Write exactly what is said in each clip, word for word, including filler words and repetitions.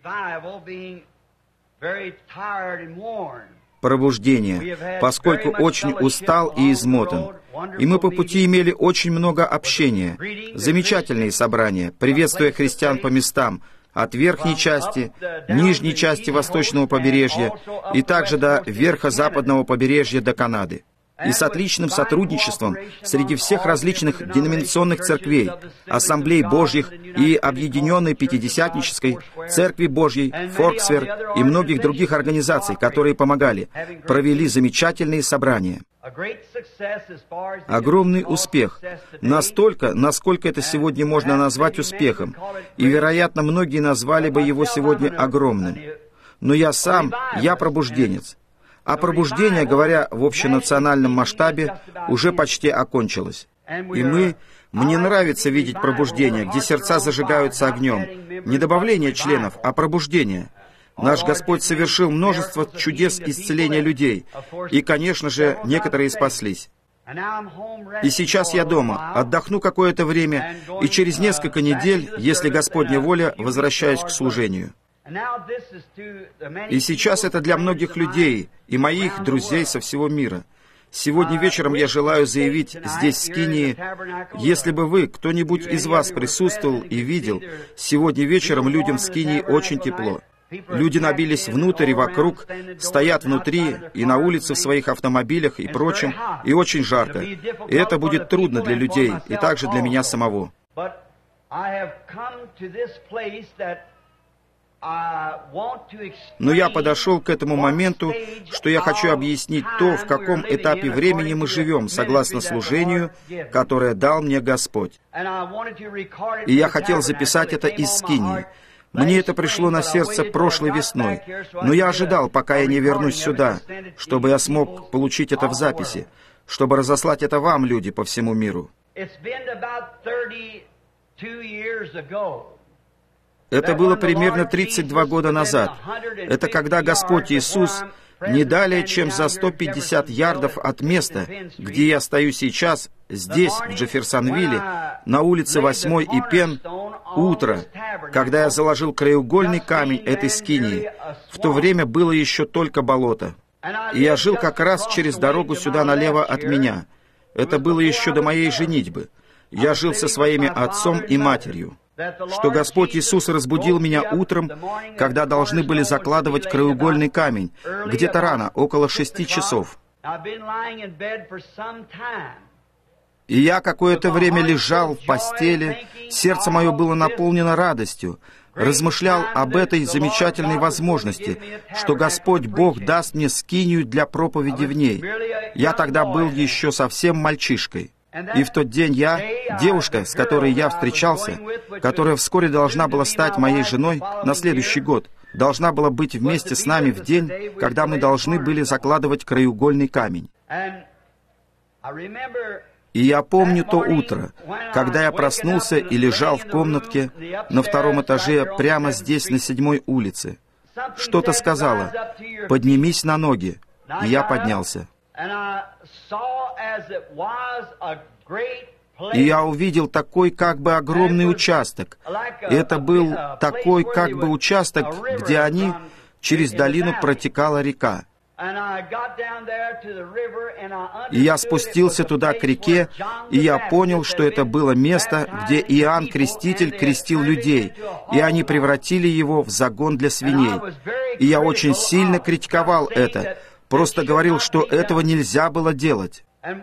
Пробуждение, поскольку очень устал и измотан. И мы по пути имели очень много общения, замечательные собрания, приветствуя христиан по местам, от верхней части, нижней части восточного побережья и также до верха западного побережья до Канады. И с отличным сотрудничеством среди всех различных деноминационных церквей, Ассамблей Божьих и Объединенной Пятидесятнической, Церкви Божьей, Форксвер и многих других организаций, которые помогали, провели замечательные собрания. Огромный успех. Настолько, насколько это сегодня можно назвать успехом. И, вероятно, многие назвали бы его сегодня огромным. Но я сам, я пробужденец. А пробуждение, говоря в общенациональном масштабе, уже почти окончилось. И мы... Мне нравится видеть пробуждение, где сердца зажигаются огнем. Не добавление членов, а пробуждение. Наш Господь совершил множество чудес исцеления людей. И, конечно же, некоторые спаслись. И сейчас я дома, отдохну какое-то время, и через несколько недель, если Господня воля, возвращаюсь к служению. И сейчас это для многих людей и моих друзей со всего мира. Сегодня вечером я желаю заявить здесь, в Скинии, если бы вы, кто-нибудь из вас присутствовал и видел, сегодня вечером людям в Скинии очень тепло. Люди набились внутрь и вокруг, стоят внутри и на улице в своих автомобилях и прочем, и очень жарко. И это будет трудно для людей, и также для меня самого. Но я подошел к этому моменту, что я хочу объяснить то, в каком этапе времени мы живем, согласно служению, которое дал мне Господь. И я хотел записать это из Скинии. Мне это пришло на сердце прошлой весной, но я ожидал, пока я не вернусь сюда, чтобы я смог получить это в записи, чтобы разослать это вам, люди, по всему миру. Это было примерно тридцать два года назад. Это когда Господь Иисус не далее, чем за сто пятьдесят ярдов от места, где я стою сейчас, здесь, в Джефферсонвилле, на улице восьмой и Пен, утро, когда я заложил краеугольный камень этой скинии. В то время было еще только болото. И я жил как раз через дорогу сюда налево от меня. Это было еще до моей женитьбы. Я жил со своими отцом и матерью. Что Господь Иисус разбудил меня утром, когда должны были закладывать краеугольный камень, где-то рано, около шести часов. И я какое-то время лежал в постели, сердце мое было наполнено радостью, размышлял об этой замечательной возможности, что Господь Бог даст мне скинию для проповеди в ней. Я тогда был еще совсем мальчишкой. И в тот день я, девушка, с которой я встречался, которая вскоре должна была стать моей женой на следующий год, должна была быть вместе с нами в день, когда мы должны были закладывать краеугольный камень. И я помню то утро, когда я проснулся и лежал в комнатке на втором этаже прямо здесь, на седьмой улице. Что-то сказала: «Поднимись на ноги», и я поднялся. И я увидел такой как бы огромный участок. Это был такой как бы участок, где они, через долину протекала река. И я спустился туда к реке, и я понял, что это было место, где Иоанн Креститель крестил людей, и они превратили его в загон для свиней. И я очень сильно критиковал это, просто говорил, что этого нельзя было делать.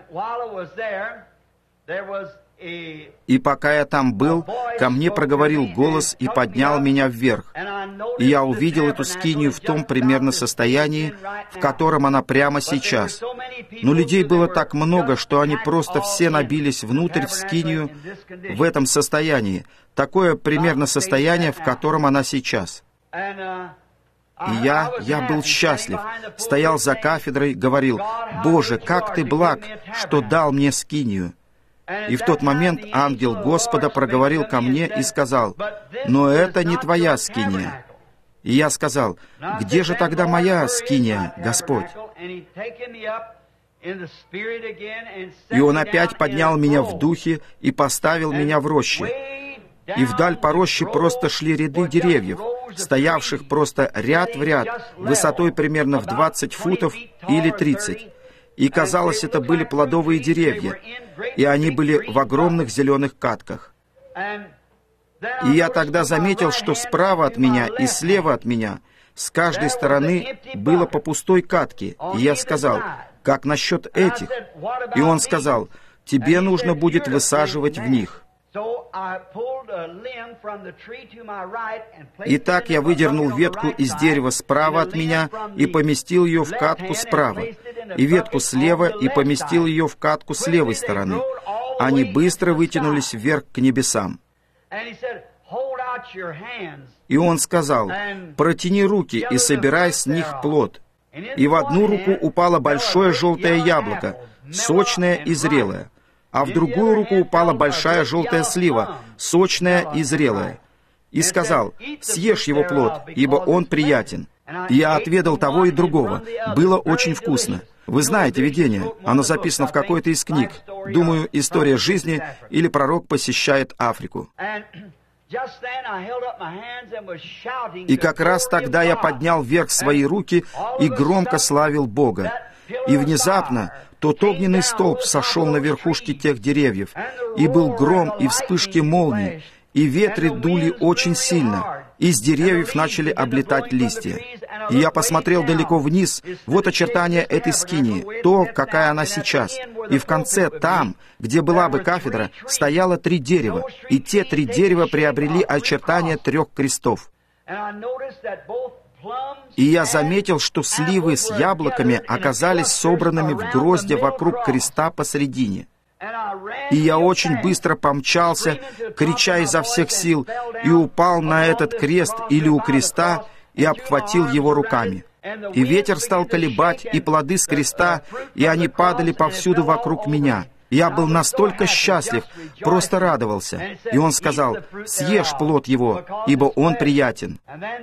И пока я там был, ко мне проговорил голос и поднял меня вверх. И я увидел эту скинию в том примерно состоянии, в котором она прямо сейчас. Но людей было так много, что они просто все набились внутрь в скинию в этом состоянии. Такое примерно состояние, в котором она сейчас. И я, я был счастлив, стоял за кафедрой, говорил: «Боже, как Ты благ, что дал мне скинию». И в тот момент ангел Господа проговорил ко мне и сказал: «Но это не твоя скиния». И я сказал: «Где же тогда моя скиния, Господь?» И Он опять поднял меня в духе и поставил меня в роще. и вдаль по роще просто шли ряды деревьев, стоявших просто ряд в ряд, высотой примерно в двадцать футов или тридцать. И, казалось, это были плодовые деревья, и они были в огромных зеленых катках. И я тогда заметил, что справа от меня и слева от меня, с каждой стороны, было по пустой катке. И я сказал: «Как насчет этих?» И он сказал: «Тебе нужно будет высаживать в них». Итак, я выдернул ветку из дерева справа от меня и поместил ее в катку справа, и ветку слева и поместил ее в катку с левой стороны. Они быстро вытянулись вверх к небесам. И он сказал: «Протяни руки и собирай с них плод». И в одну руку упало большое желтое яблоко, сочное и зрелое, а в другую руку упала большая желтая слива, сочная и зрелая. И сказал: «Съешь его плод, ибо он приятен». Я отведал того и другого. Было очень вкусно. Вы знаете видение. Оно записано в какой-то из книг. Думаю, «История жизни» или «Пророк посещает Африку». И как раз тогда я поднял вверх свои руки и громко славил Бога. И внезапно тот огненный столб сошел на верхушки тех деревьев, и был гром и вспышки молний, и ветры дули очень сильно, и с деревьев начали облетать листья. И я посмотрел далеко вниз, вот очертания этой скинии, то, какая она сейчас. И в конце, там, где была бы кафедра, стояло три дерева, и те три дерева приобрели очертания трех крестов. И я заметил, что сливы с яблоками оказались собранными в гроздья вокруг креста посредине. И я очень быстро помчался, крича изо всех сил, и упал на этот крест или у креста, и обхватил его руками. И ветер стал колебать, и плоды с креста, и они падали повсюду вокруг меня. Я был настолько счастлив, просто радовался. И он сказал: «Съешь плод его, ибо он приятен».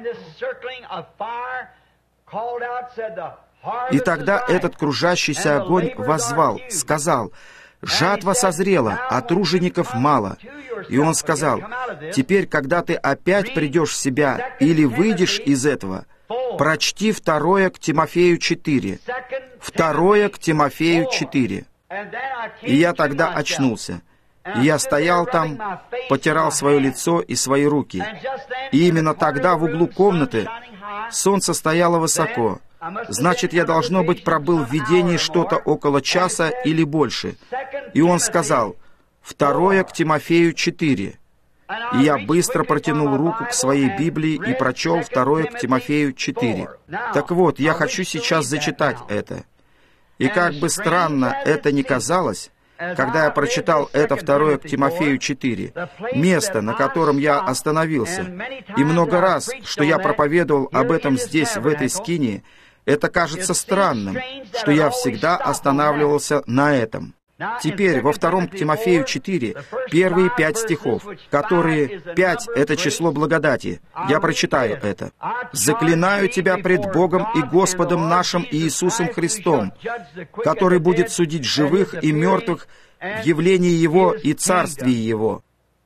И тогда этот кружащийся огонь воззвал, сказал: «Жатва созрела, а тружеников мало». И он сказал: «Теперь, когда ты опять придешь в себя или выйдешь из этого, прочти второе к Тимофею четыре. Второе к Тимофею четыре. И я тогда очнулся. И я стоял там, потирал свое лицо и свои руки. И именно тогда в углу комнаты солнце стояло высоко. Значит, я, должно быть, пробыл в видении что-то около часа или больше. И он сказал: «Второе к Тимофею четыре». И я быстро протянул руку к своей Библии и прочел второе к Тимофею четыре. Так вот, я хочу сейчас зачитать это. И как бы странно это ни казалось, когда я прочитал это второе к Тимофею четыре, место, на котором я остановился, и много раз, что я проповедовал об этом здесь, в этой скинии, это кажется странным, что я всегда останавливался на этом. Теперь во втором к Тимофею четыре, первые пять стихов, которые пять — это число благодати. Я прочитаю это. «Заклинаю тебя пред Богом и Господом нашим Иисусом Христом, который будет судить живых и мертвых в явлении Его и Царствии Его.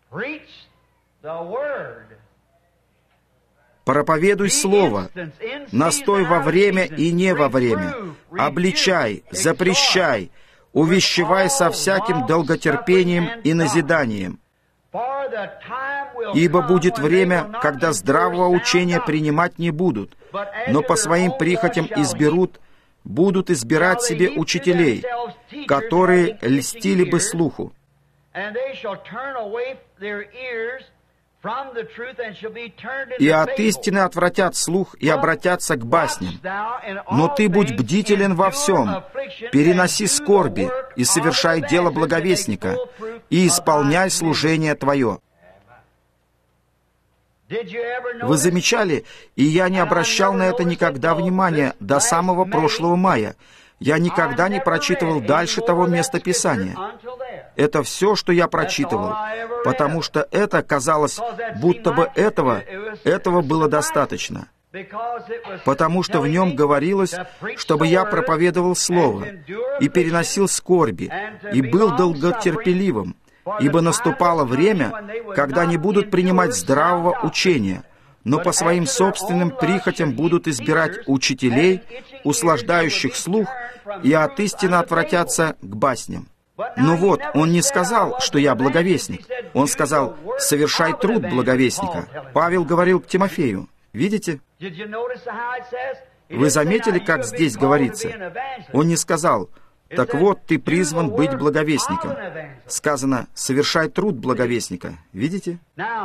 Проповедуй Слово, настой во время и не во время, обличай, запрещай, увещевай со всяким долготерпением и назиданием. Ибо будет время, когда здравого учения принимать не будут, но по своим прихотям изберут, будут избирать себе учителей, которые льстили бы слуху. И от истины отвратят слух и обратятся к басням. Но ты будь бдителен во всем, переноси скорби и совершай дело благовестника, и исполняй служение твое». Вы замечали, и я не обращал на это никогда внимания до самого прошлого мая. Я никогда не прочитывал дальше того места Писания. Это все, что я прочитывал, потому что это казалось, будто бы этого, этого было достаточно. Потому что в нем говорилось, чтобы я проповедовал Слово, и переносил скорби, и был долготерпеливым, ибо наступало время, когда не будут принимать здравого учения, но по своим собственным прихотям будут избирать учителей, услаждающих слух, и от истины отвратятся к басням. Но вот, он не сказал, что я благовестник. Он сказал, совершай труд благовестника. Павел говорил к Тимофею. Видите? Вы заметили, как здесь говорится? Он не сказал, так вот, ты призван быть благовестником. Сказано, совершай труд благовестника. Видите?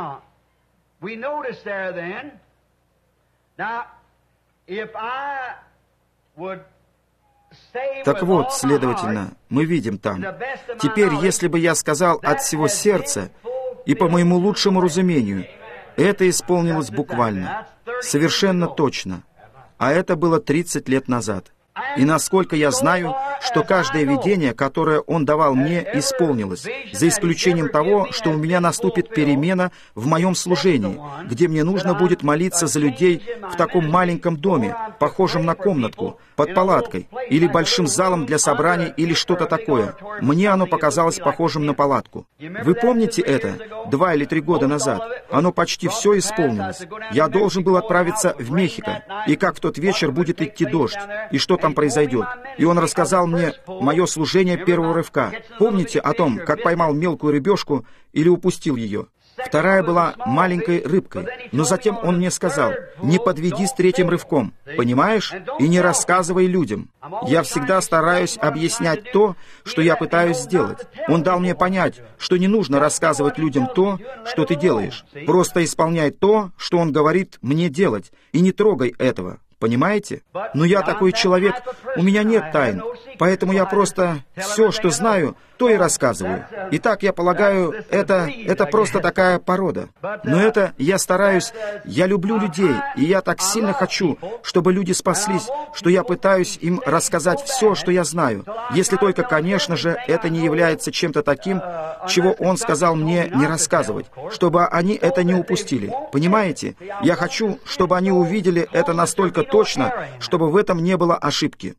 Так вот, следовательно, мы видим там. Теперь, если бы я сказал от всего сердца и по моему лучшему разумению, это исполнилось буквально, совершенно точно. А это было тридцать лет назад. И насколько я знаю, что каждое видение, которое Он давал мне, исполнилось, за исключением того, что у меня наступит перемена в моем служении, где мне нужно будет молиться за людей в таком маленьком доме, похожем на комнатку, под палаткой, или большим залом для собраний, или что-то такое. Мне оно показалось похожим на палатку. Вы помните это? Два или три года назад. Оно почти все исполнилось. Я должен был отправиться в Мехико, и как в тот вечер будет идти дождь, и что там произойдет. И он рассказал мне мое служение первого рывка. Помните о том, как поймал мелкую рыбешку или упустил ее? Вторая была маленькой рыбкой, но затем он мне сказал, не подведи с третьим рывком, понимаешь? И не рассказывай людям. Я всегда стараюсь объяснять то, что я пытаюсь сделать. Он дал мне понять, что не нужно рассказывать людям то, что ты делаешь. Просто исполняй то, что он говорит мне делать, и не трогай этого. Понимаете? Но я такой человек, у меня нет тайн, поэтому я просто все, что знаю, то и рассказываю. Итак, я полагаю, это, это просто такая порода. Но это я стараюсь, я люблю людей, и я так сильно хочу, чтобы люди спаслись, что я пытаюсь им рассказать все, что я знаю, если только, конечно же, это не является чем-то таким, чего он сказал мне не рассказывать, чтобы они это не упустили. Понимаете? Я хочу, чтобы они увидели это настолько точно, чтобы в этом не было ошибки.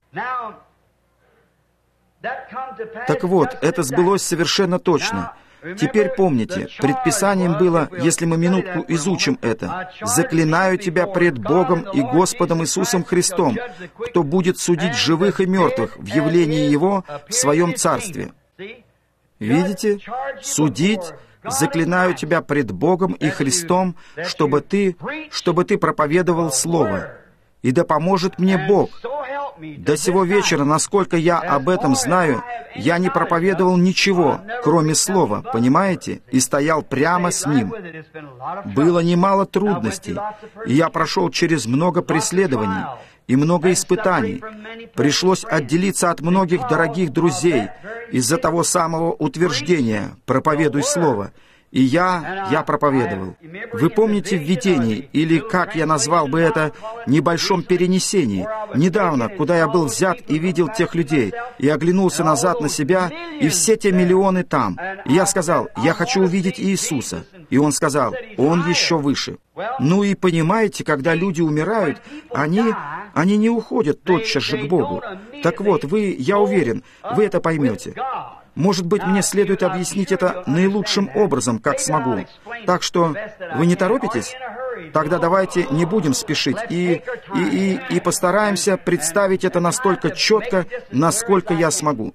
Так вот, это сбылось совершенно точно. Теперь помните, предписанием было, если мы минутку изучим это, «Заклинаю тебя пред Богом и Господом Иисусом Христом, кто будет судить живых и мертвых в явлении Его в Своем Царстве». Видите? Судить, заклинаю тебя пред Богом и Христом, чтобы ты, чтобы ты проповедовал Слово. И да поможет мне Бог. До сего вечера, насколько я об этом знаю, я не проповедовал ничего, кроме Слова, понимаете? И стоял прямо с Ним. Было немало трудностей, и я прошел через много преследований и много испытаний. Пришлось отделиться от многих дорогих друзей из-за того самого утверждения «проповедуй Слово». И я, я проповедовал. Вы помните в видении, или, как я назвал бы это, небольшом перенесении, недавно, куда я был взят и видел тех людей, и оглянулся назад на себя, и все те миллионы там. И я сказал, я хочу увидеть Иисуса. И он сказал, Он еще выше. Ну и понимаете, когда люди умирают, они, они не уходят тотчас же к Богу. Так вот, вы, я уверен, вы это поймете. Может быть, мне следует объяснить это наилучшим образом, как смогу. Так что, вы не торопитесь? Тогда давайте не будем спешить и, и, и, и постараемся представить это настолько четко, насколько я смогу.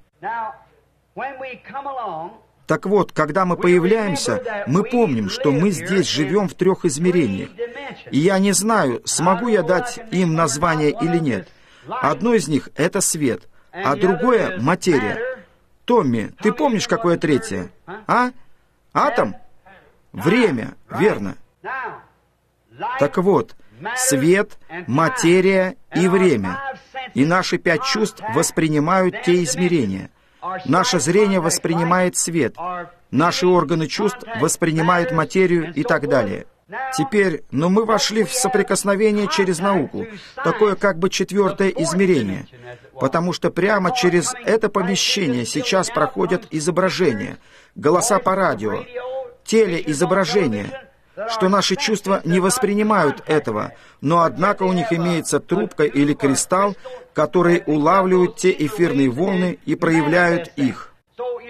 Так вот, когда мы появляемся, мы помним, что мы здесь живем в трех измерениях. И я не знаю, смогу я дать им название или нет. Одно из них — это свет, а другое — материя. Томми, ты помнишь, какое третье? А? Атом? Время, верно. Так вот, свет, материя и время. И наши пять чувств воспринимают те измерения. Наше зрение воспринимает свет, наши органы чувств воспринимают материю и так далее. Теперь, но мы вошли в соприкосновение через науку, такое как бы четвертое измерение, потому что прямо через это помещение сейчас проходят изображения, голоса по радио, телеизображения, что наши чувства не воспринимают этого, но однако у них имеется трубка или кристалл, которые улавливают те эфирные волны и проявляют их.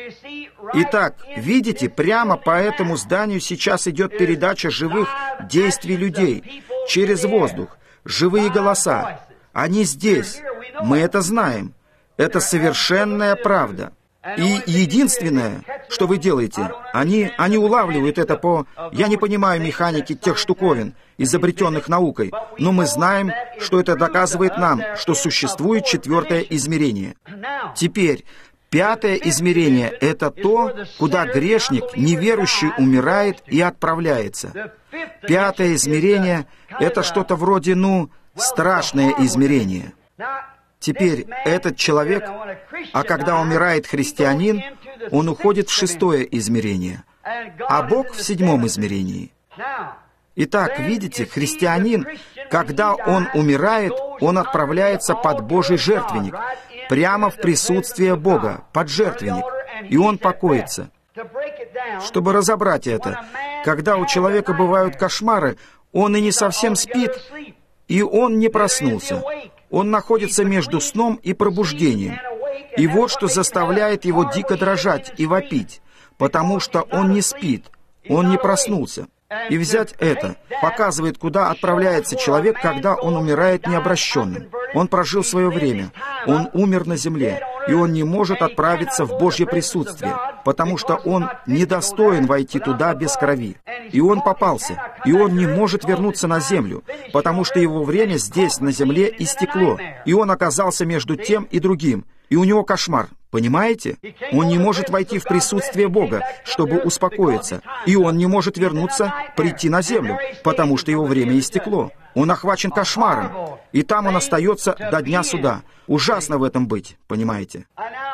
Итак, видите, прямо по этому зданию сейчас идет передача живых действий людей через воздух, живые голоса. Они здесь. Мы это знаем. Это совершенная правда. И единственное, что вы делаете, они, они улавливают это по... Я не понимаю механики тех штуковин, изобретенных наукой, но мы знаем, что это доказывает нам, что существует четвертое измерение. Теперь, пятое измерение — это то, куда грешник, неверующий, умирает и отправляется. Пятое измерение — это что-то вроде, ну, страшное измерение. Теперь этот человек, а когда умирает христианин, он уходит в шестое измерение, а Бог в седьмом измерении. Итак, видите, христианин, когда он умирает, он отправляется под Божий жертвенник, прямо в присутствие Бога, под жертвенник, и он покоится. Чтобы разобрать это, когда у человека бывают кошмары, он и не совсем спит, и он не проснулся. Он находится между сном и пробуждением. И вот что заставляет его дико дрожать и вопить, потому что он не спит, он не проснулся. И взять это показывает, куда отправляется человек, когда он умирает необращенным. Он прожил свое время, он умер на земле, и он не может отправиться в Божье присутствие, потому что он недостоин войти туда без крови. И он попался, и он не может вернуться на землю, потому что его время здесь, на земле, истекло, и он оказался между тем и другим, и у него кошмар. Понимаете? Он не может войти в присутствие Бога, чтобы успокоиться, и он не может вернуться, прийти на землю, потому что его время истекло. Он охвачен кошмаром, и там он остается до дня суда. Ужасно в этом быть, понимаете?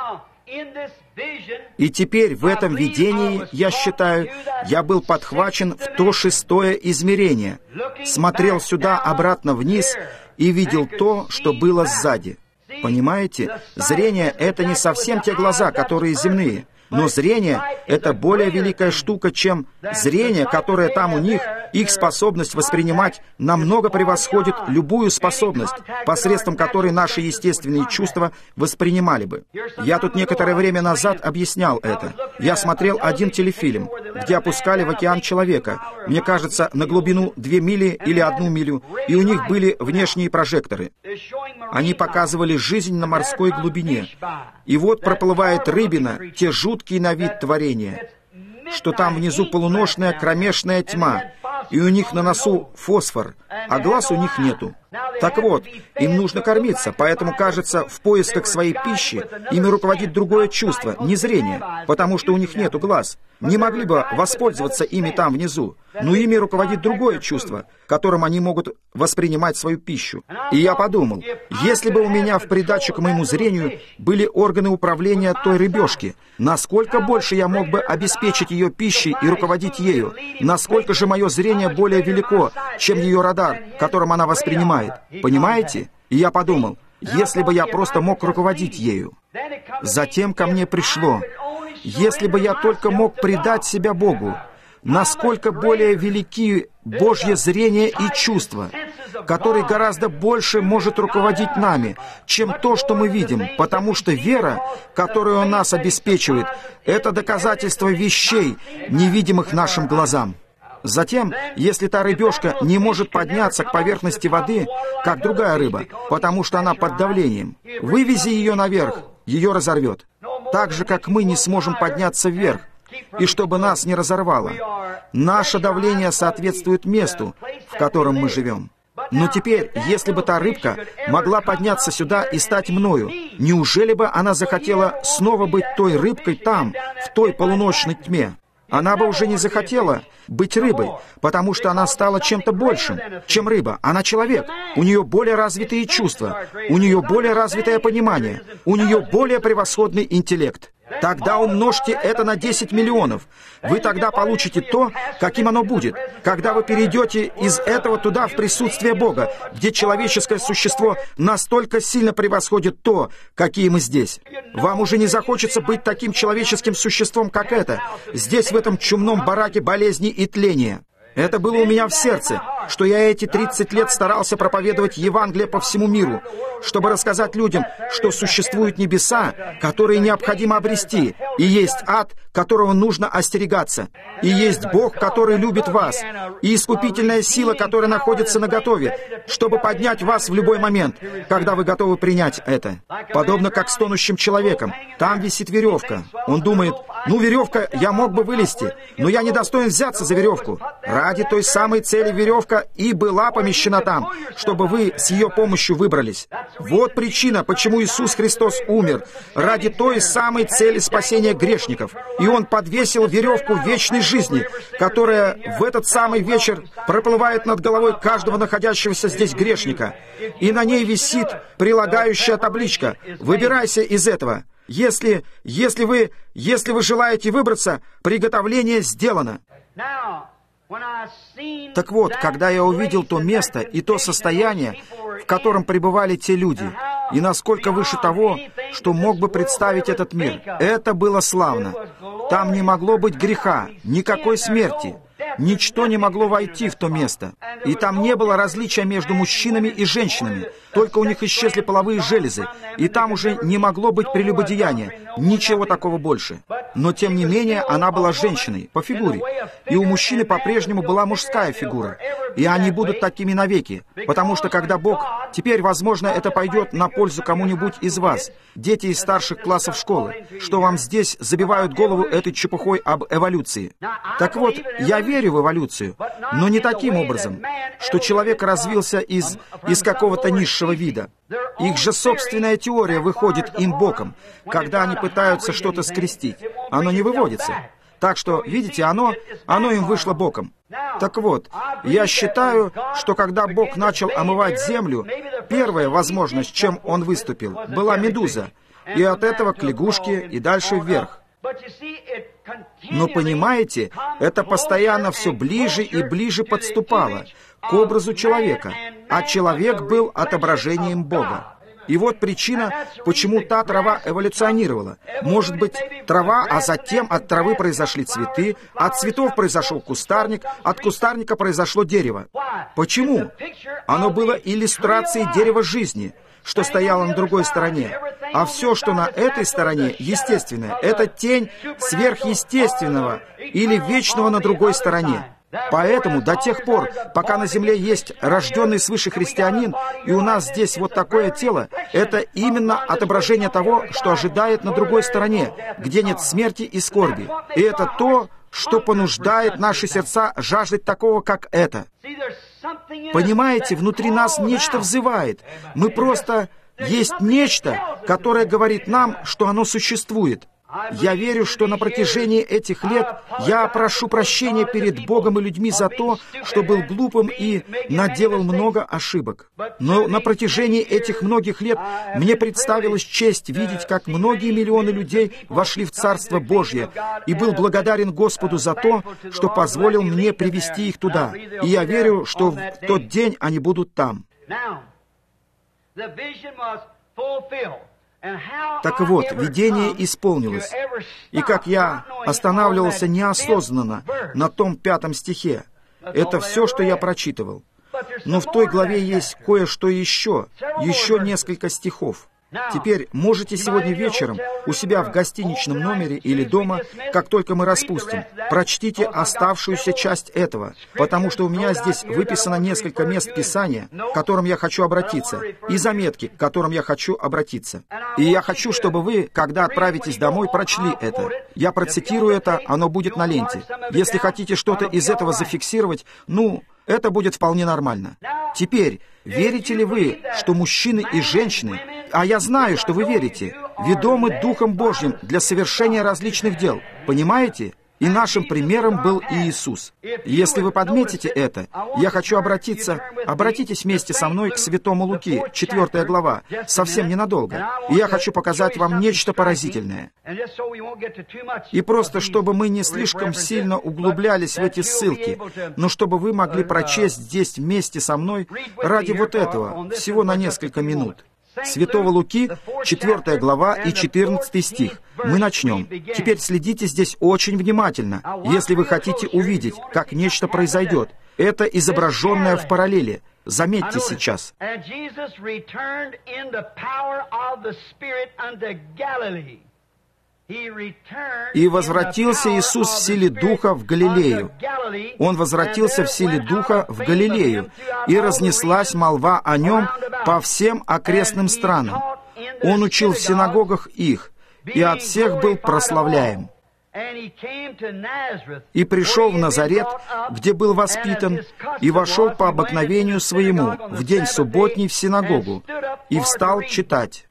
И теперь в этом видении, я считаю, я был подхвачен в то шестое измерение, смотрел сюда, обратно вниз, и видел то, что было сзади. Понимаете, зрение — это не совсем те глаза, которые земные, но зрение — это более великая штука, чем зрение, которое там у них, их способность воспринимать намного превосходит любую способность, посредством которой наши естественные чувства воспринимали бы. Я тут некоторое время назад объяснял это. Я смотрел один телефильм, где опускали в океан человека, мне кажется, на глубину две мили или одну милю, и у них были внешние прожекторы. Они показывали жизнь на морской глубине. И вот проплывает рыбина, те жуткие на вид творения, что там внизу полуношная кромешная тьма, и у них на носу фосфор, а глаз у них нету. Так вот, им нужно кормиться, поэтому, кажется, в поисках своей пищи ими руководит другое чувство, не зрение, потому что у них нету глаз. Не могли бы воспользоваться ими там внизу, но ими руководит другое чувство, которым они могут воспринимать свою пищу. И я подумал, если бы у меня в придачу к моему зрению были органы управления той рыбешки, насколько больше я мог бы обеспечить ее пищей и руководить ею, насколько же мое зрение более велико, чем ее радар, которым она воспринимает. Понимаете? И я подумал, если бы я просто мог руководить ею. Затем ко мне пришло, если бы я только мог предать себя Богу, насколько более велики Божье зрение и чувство, который гораздо больше может руководить нами, чем то, что мы видим, потому что вера, которую Он нас обеспечивает, это доказательство вещей, невидимых нашим глазам. Затем, если та рыбешка не может подняться к поверхности воды, как другая рыба, потому что она под давлением, вывези ее наверх, ее разорвет. Так же, как мы не сможем подняться вверх, и чтобы нас не разорвало. Наше давление соответствует месту, в котором мы живем. Но теперь, если бы та рыбка могла подняться сюда и стать мною, неужели бы она захотела снова быть той рыбкой там, в той полуночной тьме? Она бы уже не захотела быть рыбой, потому что она стала чем-то большим, чем рыба. Она человек. У нее более развитые чувства, у нее более развитое понимание, у нее более превосходный интеллект. Тогда умножьте это на десять миллионов. Вы тогда получите то, каким оно будет, когда вы перейдете из этого туда в присутствие Бога, где человеческое существо настолько сильно превосходит то, какие мы здесь. Вам уже не захочется быть таким человеческим существом, как это, здесь, в этом чумном бараке болезни и тления. Это было у меня в сердце, что я эти тридцать лет старался проповедовать Евангелие по всему миру, чтобы рассказать людям, что существуют небеса, которые необходимо обрести, и есть ад, которого нужно остерегаться, и есть Бог, который любит вас, и искупительная сила, которая находится наготове, чтобы поднять вас в любой момент, когда вы готовы принять это. Подобно как с тонущим человеком. Там висит веревка. Он думает: ну, веревка, я мог бы вылезти, но я не достоин взяться за веревку. Ради той самой цели веревка и была помещена там, чтобы вы с ее помощью выбрались. Вот причина, почему Иисус Христос умер. Ради той самой цели спасения грешников. И Он подвесил веревку вечной жизни, которая в этот самый вечер проплывает над головой каждого находящегося здесь грешника. И на ней висит прилагающая табличка: «Выбирайся из этого». Если, если вы, если вы желаете выбраться, приготовление сделано. Так вот, когда я увидел то место и то состояние, в котором пребывали те люди, и насколько выше того, что мог бы представить этот мир, это было славно. Там не могло быть греха, никакой смерти. Ничто не могло войти в то место. И там не было различия между мужчинами и женщинами. Только у них исчезли половые железы. И там уже не могло быть прелюбодеяния. Ничего такого больше. Но, тем не менее, она была женщиной, по фигуре. И у мужчины по-прежнему была мужская фигура. И они будут такими навеки. Потому что, когда Бог... Теперь, возможно, это пойдет на пользу кому-нибудь из вас, дети из старших классов школы, что вам здесь забивают голову этой чепухой об эволюции. Так вот, я верю в эволюцию, но не таким образом, что человек развился из, из какого-то низшего вида. Их же собственная теория выходит им боком, когда они пытаются что-то скрестить. Оно не выводится. Так что, видите, оно, оно им вышло боком. Так вот, я считаю, что когда Бог начал омывать землю, первая возможность, чем Он выступил, была медуза, и от этого к лягушке и дальше вверх. Но понимаете, это постоянно все ближе и ближе подступало к образу человека, а человек был отображением Бога. И вот причина, почему та трава эволюционировала. Может быть, трава, а затем от травы произошли цветы, от цветов произошел кустарник, от кустарника произошло дерево. Почему? Оно было иллюстрацией дерева жизни, что стояло на другой стороне. А все, что на этой стороне, естественное, это тень сверхъестественного или вечного на другой стороне. Поэтому до тех пор, пока на земле есть рожденный свыше христианин, и у нас здесь вот такое тело, это именно отображение того, что ожидает на другой стороне, где нет смерти и скорби. И это то, что понуждает наши сердца жаждать такого, как это. Понимаете, внутри нас нечто взывает. Мы просто... Есть нечто, которое говорит нам, что оно существует. Я верю, что на протяжении этих лет я прошу прощения перед Богом и людьми за то, что был глупым и наделал много ошибок. Но на протяжении этих многих лет мне представилась честь видеть, как многие миллионы людей вошли в Царство Божье, и был благодарен Господу за то, что позволил мне привести их туда. И я верю, что в тот день они будут там. Так вот, видение исполнилось. И как я останавливался неосознанно на том пятом стихе, это все, что я прочитывал. Но в той главе есть кое-что еще, еще несколько стихов. Теперь можете сегодня вечером у себя в гостиничном номере или дома, как только мы распустим, прочтите оставшуюся часть этого, потому что у меня здесь выписано несколько мест Писания, к которым я хочу обратиться, и заметки, к которым я хочу обратиться. И я хочу, чтобы вы, когда отправитесь домой, прочли это. Я процитирую это, оно будет на ленте. Если хотите что-то из этого зафиксировать, ну... это будет вполне нормально. Теперь, верите ли вы, что мужчины и женщины, а я знаю, что вы верите, ведомы Духом Божьим для совершения различных дел, понимаете? И нашим примером был и Иисус. Если вы подметите это, я хочу обратиться, обратитесь вместе со мной к Святому Луки, четвёртая глава, совсем ненадолго. И я хочу показать вам нечто поразительное. И просто, чтобы мы не слишком сильно углублялись в эти ссылки, но чтобы вы могли прочесть здесь вместе со мной ради вот этого, всего на несколько минут. Святого Луки, четвёртая глава и четырнадцатый стих. Мы начнем. Теперь следите здесь очень внимательно, если вы хотите увидеть, как нечто произойдет. Это изображенное в параллели. Заметьте сейчас. «И возвратился Иисус в силе Духа в Галилею». Он возвратился в силе Духа в Галилею, и разнеслась молва о нем по всем окрестным странам. Он учил в синагогах их, и от всех был прославляем. И пришел в Назарет, где был воспитан, и вошел по обыкновению своему в день субботний в синагогу, и встал читать.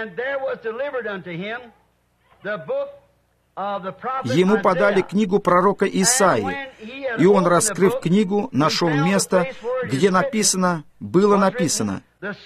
Ему подали книгу пророка Исаии, и он, раскрыв книгу, нашел место, где написано, было написано: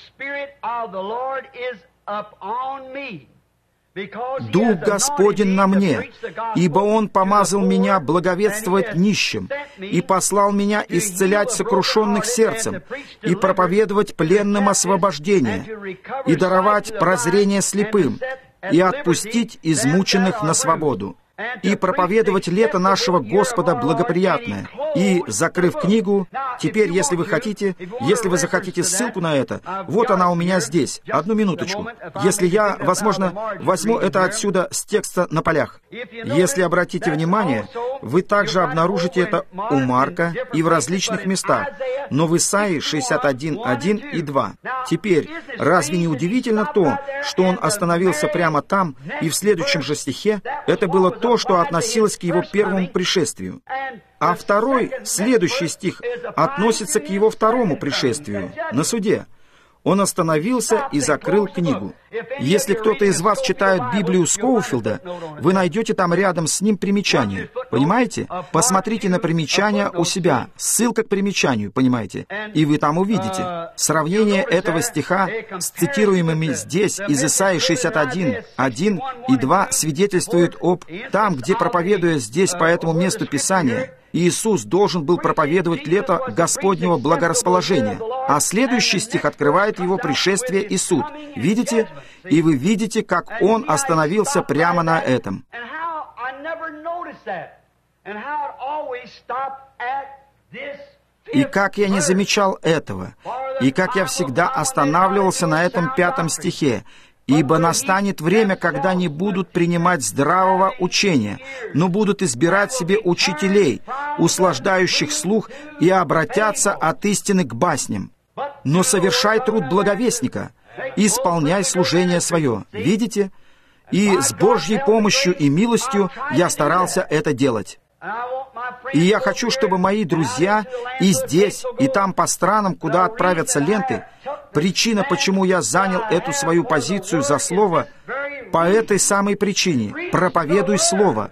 «Дух Господень на мне, ибо Он помазал меня благовествовать нищим, и послал меня исцелять сокрушенных сердцем, и проповедовать пленным освобождение, и даровать прозрение слепым, и отпустить измученных на свободу, и проповедовать лето нашего Господа благоприятное». И, закрыв книгу, теперь, если вы хотите, если вы захотите ссылку на это, вот она у меня здесь. Одну минуточку. Если я, возможно, возьму это отсюда с текста на полях. Если обратите внимание, вы также обнаружите это у Марка и в различных местах, но в Исаии шестьдесят один, один и два. Теперь, разве не удивительно то, что он остановился прямо там, и в следующем же стихе это было то, что относилось к его первому пришествию? А второй, следующий стих, относится к его второму пришествию, на суде. Он остановился и закрыл книгу. Если кто-то из вас читает Библию Скоуфилда, вы найдете там рядом с ним примечание. Понимаете? Посмотрите на примечание у себя. Ссылка к примечанию, понимаете? И вы там увидите. Сравнение этого стиха с цитируемыми здесь из Исаии шестьдесят один, один и два свидетельствует об там, где, проповедуя здесь по этому месту Писания, Иисус должен был проповедовать лето Господнего благорасположения, а следующий стих открывает его пришествие и суд. Видите? И вы видите, как он остановился прямо на этом. И как я не замечал этого, и как я всегда останавливался на этом пятом стихе: «Ибо настанет время, когда не будут принимать здравого учения, но будут избирать себе учителей, услаждающих слух, и обратятся от истины к басням. Но совершай труд благовестника, исполняй служение свое». Видите? И с Божьей помощью и милостью я старался это делать. И я хочу, чтобы мои друзья и здесь, и там по странам, куда отправятся ленты, причина, почему я занял эту свою позицию за Слово, по этой самой причине: проповедуй Слово.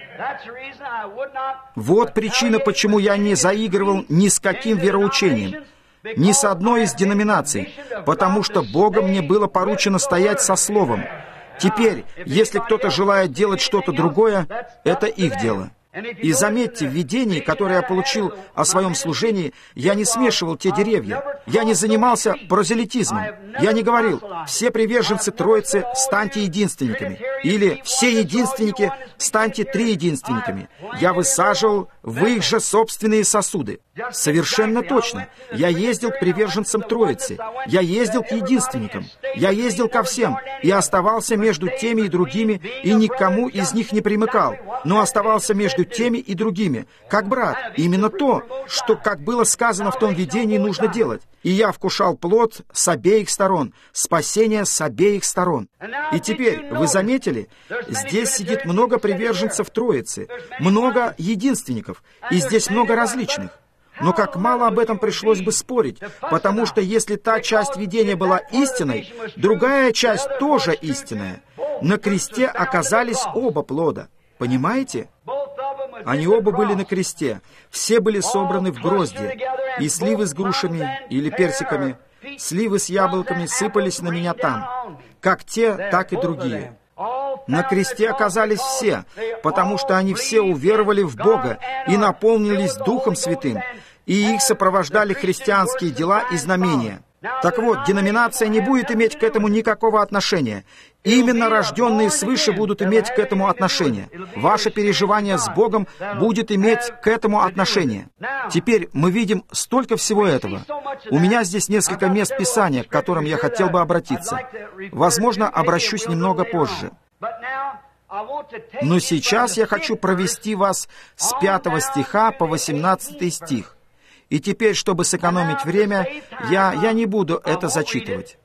Вот причина, почему я не заигрывал ни с каким вероучением, ни с одной из деноминаций, потому что Богом мне было поручено стоять со Словом. Теперь, если кто-то желает делать что-то другое, это их дело. И заметьте, в видении, которое я получил о своем служении, я не смешивал те деревья. Я не занимался прозелитизмом. Я не говорил: все приверженцы Троицы станьте единственниками, или все единственники станьте триединственниками. Я высаживал в их же собственные сосуды. Совершенно точно. Я ездил к приверженцам Троицы. Я ездил к единственникам. Я ездил ко всем и оставался между теми и другими, и никому из них не примыкал, но оставался между теми и другими, как брат. Именно то, что, как было сказано в том видении, нужно делать. И я вкушал плод с обеих сторон, спасение с обеих сторон. И теперь, вы заметили, здесь сидит много приверженцев Троицы, много единственников, и здесь много различных. Но как мало об этом пришлось бы спорить, потому что если та часть видения была истинной, другая часть тоже истинная. На кресте оказались оба плода. Понимаете? Они оба были на кресте. Все были собраны в грозди. И сливы с грушами или персиками, сливы с яблоками сыпались на меня там. Как те, так и другие. На кресте оказались все, потому что они все уверовали в Бога и наполнились Духом Святым, и их сопровождали христианские дела и знамения. Так вот, деноминация не будет иметь к этому никакого отношения. Именно рожденные свыше будут иметь к этому отношение. Ваше переживание с Богом будет иметь к этому отношение. Теперь мы видим столько всего этого. У меня здесь несколько мест Писания, к которым я хотел бы обратиться. Возможно, обращусь немного позже. Но сейчас я хочу провести вас с пятого стиха по восемнадцатый стих. И теперь, чтобы сэкономить время, я, я не буду это зачитывать.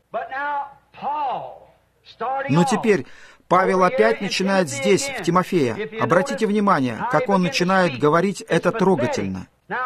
Но теперь Павел опять начинает здесь, в Тимофея. Обратите внимание, как он начинает говорить это трогательно.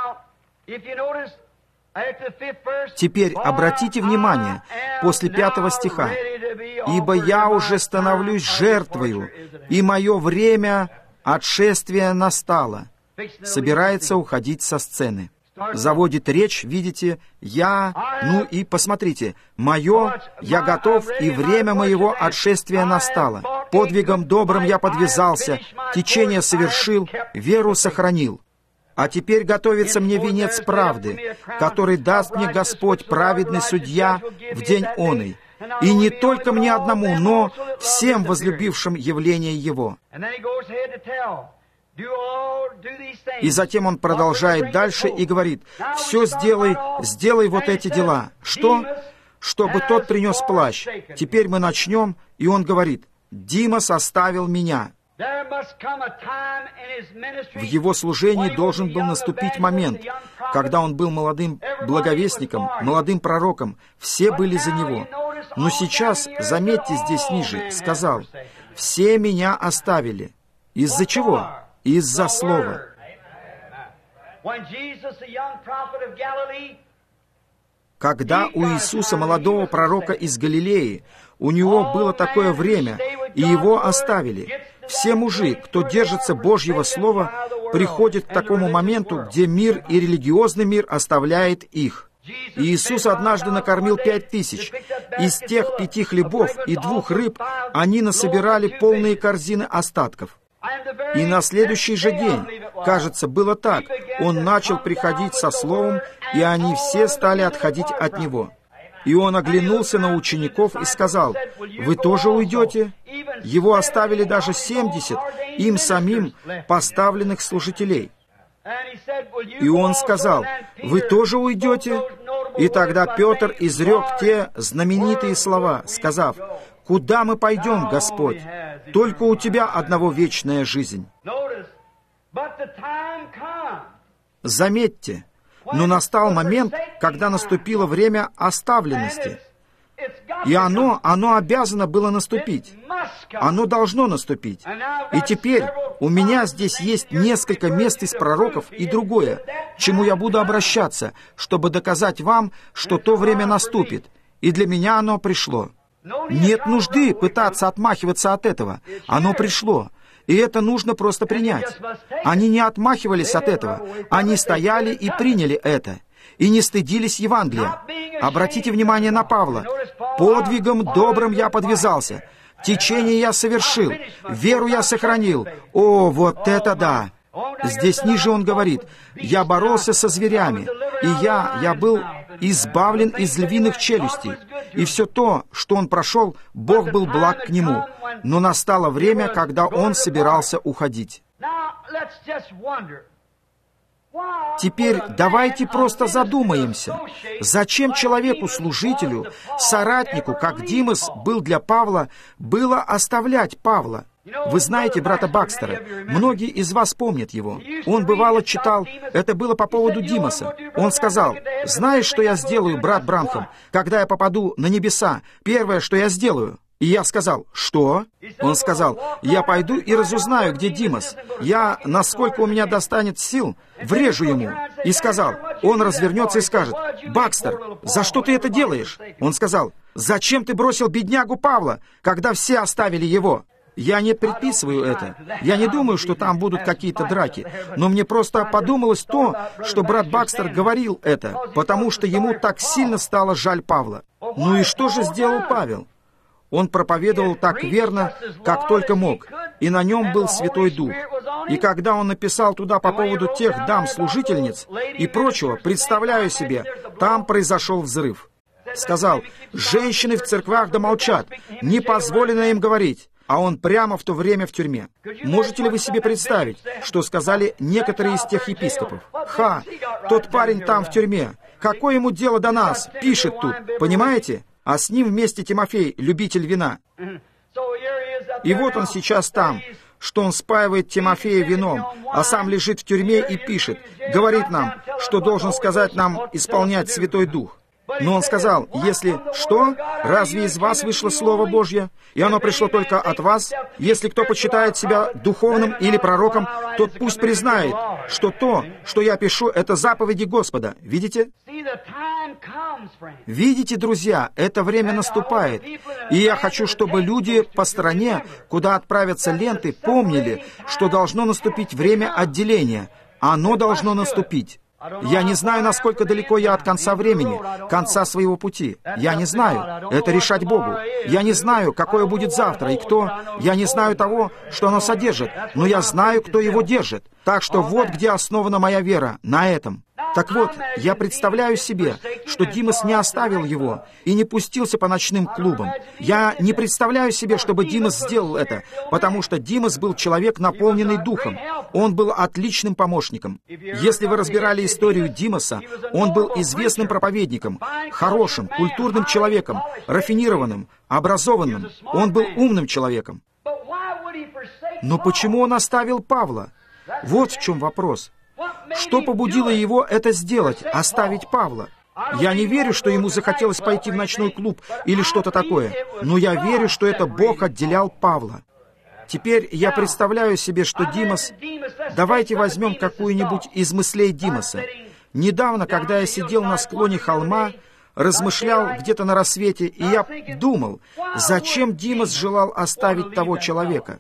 Теперь обратите внимание, после пятого стиха. «Ибо я уже становлюсь жертвою, и мое время отшествия настало». Собирается уходить со сцены. Заводит речь, видите, «я», ну и посмотрите, «мое, я готов, и время моего отшествия настало. Подвигом добрым я подвязался, течение совершил, веру сохранил. А теперь готовится мне венец правды, который даст мне Господь, праведный судья, в день оный. И не только мне одному, но всем возлюбившим явление Его». И затем он продолжает дальше и говорит: «Все сделай, сделай вот эти дела». Что? Чтобы тот принес плащ. Теперь мы начнем, и он говорит: «Димас оставил меня». В его служении должен был наступить момент, когда он был молодым благовестником, молодым пророком, все были за него. Но сейчас, заметьте здесь ниже, сказал: «Все меня оставили». Из-за чего? Из-за слова. Когда у Иисуса, молодого пророка из Галилеи, у него было такое время, и его оставили, все мужи, кто держится Божьего Слова, приходят к такому моменту, где мир и религиозный мир оставляет их. И Иисус однажды накормил пять тысяч. Из тех пяти хлебов и двух рыб они насобирали полные корзины остатков. И на следующий же день, кажется, было так, он начал приходить со словом, и они все стали отходить от него. И он оглянулся на учеников и сказал: «Вы тоже уйдете?» Его оставили даже семьдесят, им самим поставленных служителей. И он сказал: «Вы тоже уйдете?» И тогда Петр изрек те знаменитые слова, сказав: «Куда мы пойдем, Господь? Только у Тебя одного вечная жизнь». Заметьте, но настал момент, когда наступило время оставленности. И оно, оно обязано было наступить. Оно должно наступить. И теперь у меня здесь есть несколько мест из пророков и другое, к чему я буду обращаться, чтобы доказать вам, что то время наступит. И для меня оно пришло. Нет нужды пытаться отмахиваться от этого. Оно пришло. И это нужно просто принять. Они не отмахивались от этого. Они стояли и приняли это. И не стыдились Евангелия. Обратите внимание на Павла. «Подвигом добрым я подвязался. Течение я совершил. Веру я сохранил». О, вот это да! Здесь ниже он говорит: «Я боролся со зверями, и я, я был избавлен из львиных челюстей». И все то, что он прошел, Бог был благ к нему. Но настало время, когда он собирался уходить. Теперь давайте просто задумаемся, зачем человеку-служителю, соратнику, как Димас был для Павла, было оставлять Павла? Вы знаете брата Бакстера, многие из вас помнят его. Он бывало читал, это было по поводу Димаса. Он сказал: «Знаешь, что я сделаю, брат Бранхам, когда я попаду на небеса? Первое, что я сделаю». И я сказал: «Что?» Он сказал: «Я пойду и разузнаю, где Димас. Я, насколько у меня достанет сил, врежу ему». И сказал, он развернется и скажет: «Бакстер, за что ты это делаешь?» Он сказал: «Зачем ты бросил беднягу Павла, когда все оставили его?» Я не предписываю это. Я не думаю, что там будут какие-то драки. Но мне просто подумалось то, что брат Бакстер говорил это, потому что ему так сильно стало жаль Павла. Ну и что же сделал Павел? Он проповедовал так верно, как только мог, и на нем был Святой Дух. И когда он написал туда по поводу тех дам-служительниц и прочего, представляю себе, там произошел взрыв. сказал: «Женщины в церквах да молчат, не позволено им говорить». А он прямо в то время в тюрьме. Можете ли вы себе представить, что сказали некоторые из тех епископов? «Ха, тот парень там в тюрьме. Какое ему дело до нас? Пишет тут». Понимаете? А с ним вместе Тимофей, любитель вина. И вот он сейчас там, что он спаивает Тимофея вином, а сам лежит в тюрьме и пишет, говорит нам, что должен сказать нам исполнять Святой Дух. Но он сказал: если что, разве из вас вышло Слово Божье, и оно пришло только от вас? Если кто почитает себя духовным или пророком, тот пусть признает, что то, что я пишу, это заповеди Господа. Видите? Видите, друзья, это время наступает. И я хочу, чтобы люди по стране, куда отправятся ленты, помнили, что должно наступить время отделения. Оно должно наступить. Я не знаю, насколько далеко я от конца времени, конца своего пути. Я не знаю. Это решать Богу. Я не знаю, какое будет завтра и кто. Я не знаю того, что оно содержит, но я знаю, кто его держит. Так что вот где основана моя вера, на этом. Так вот, я представляю себе, что Димас не оставил его и не пустился по ночным клубам. Я не представляю себе, чтобы Димас сделал это, потому что Димас был человек, наполненный духом. Он был отличным помощником. Если вы разбирали историю Димаса, он был известным проповедником, хорошим, культурным человеком, рафинированным, образованным. Он был умным человеком. Но почему он оставил Павла? Вот в чем вопрос. Что побудило его это сделать, оставить Павла? Я не верю, что ему захотелось пойти в ночной клуб или что-то такое, но я верю, что это Бог отделял Павла. Теперь я представляю себе, что Димас... Давайте возьмем какую-нибудь из мыслей Димаса. Недавно, когда я сидел на склоне холма, размышлял где-то на рассвете, и я думал, зачем Димас желал оставить того человека?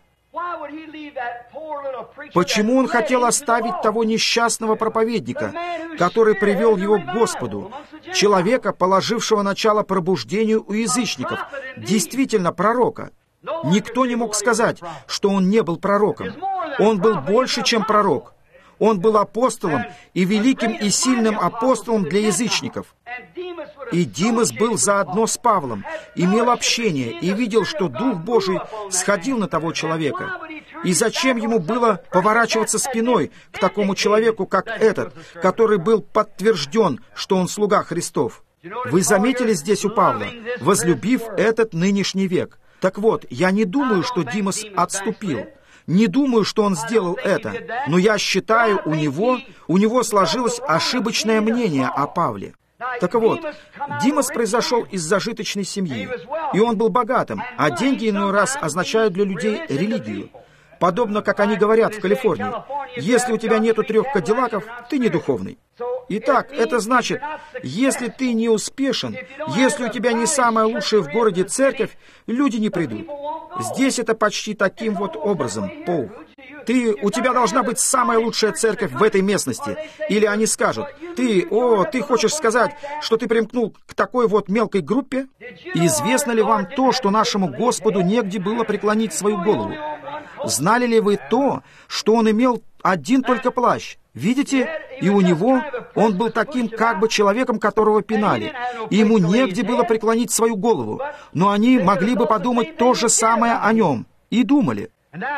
Почему он хотел оставить того несчастного проповедника, который привел его к Господу, человека, положившего начало пробуждению у язычников, действительно пророка? Никто не мог сказать, что он не был пророком. Он был больше, чем пророк. Он был апостолом и великим и сильным апостолом для язычников. И Димас был заодно с Павлом, имел общение и видел, что Дух Божий сходил на того человека. И зачем ему было поворачиваться спиной к такому человеку, как этот, который был подтвержден, что он слуга Христов? Вы заметили здесь у Павла, возлюбив этот нынешний век. Так вот, я не думаю, что Димас отступил. Не думаю, что он сделал это, но я считаю, у него, у него сложилось ошибочное мнение о Павле. Так вот, Димас произошел из зажиточной семьи, и он был богатым, а деньги иной раз означают для людей религию. Подобно, как они говорят в Калифорнии, если у тебя нету трех кадиллаков, ты не духовный. Итак, это значит, если ты не успешен, если у тебя не самая лучшая в городе церковь, люди не придут. Здесь это почти таким вот образом, Пол. Ты, у тебя должна быть самая лучшая церковь в этой местности. Или они скажут, ты, о, ты хочешь сказать, что ты примкнул к такой вот мелкой группе? Известно ли вам то, что нашему Господу негде было преклонить свою голову? Знали ли вы то, что он имел один только плащ? Видите? И у него он был таким как бы человеком, которого пинали. И ему негде было преклонить свою голову. Но они могли бы подумать то же самое о нем. И думали.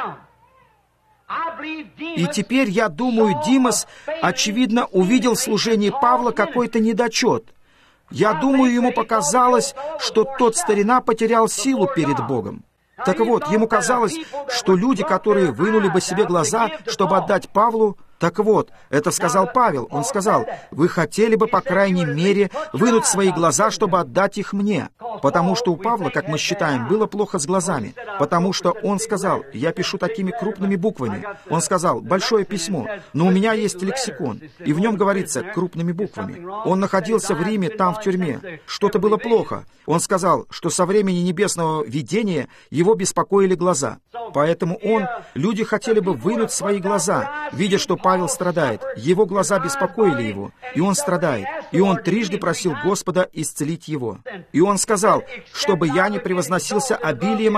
И теперь, я думаю, Димас, очевидно, увидел в служении Павла какой-то недочет. Я думаю, ему показалось, что тот старина потерял силу перед Богом. Так вот, ему казалось, что люди, которые вынули бы себе глаза, чтобы отдать Павлу, так вот, это сказал Павел. Он сказал, вы хотели бы, по крайней мере, вынуть свои глаза, чтобы отдать их мне. Потому что у Павла, как мы считаем, было плохо с глазами. Потому что он сказал, я пишу такими крупными буквами. Он сказал, большое письмо, но у меня есть лексикон, и в нем говорится крупными буквами. Он находился в Риме, там в тюрьме. Что-то было плохо. Он сказал, что со времени небесного видения его беспокоили глаза. Поэтому он, люди хотели бы вынуть свои глаза, видя, что Павел страдает. Его глаза беспокоили его, и он страдает. И он трижды просил Господа исцелить его. И он сказал, чтобы я не превозносился обилием откровения,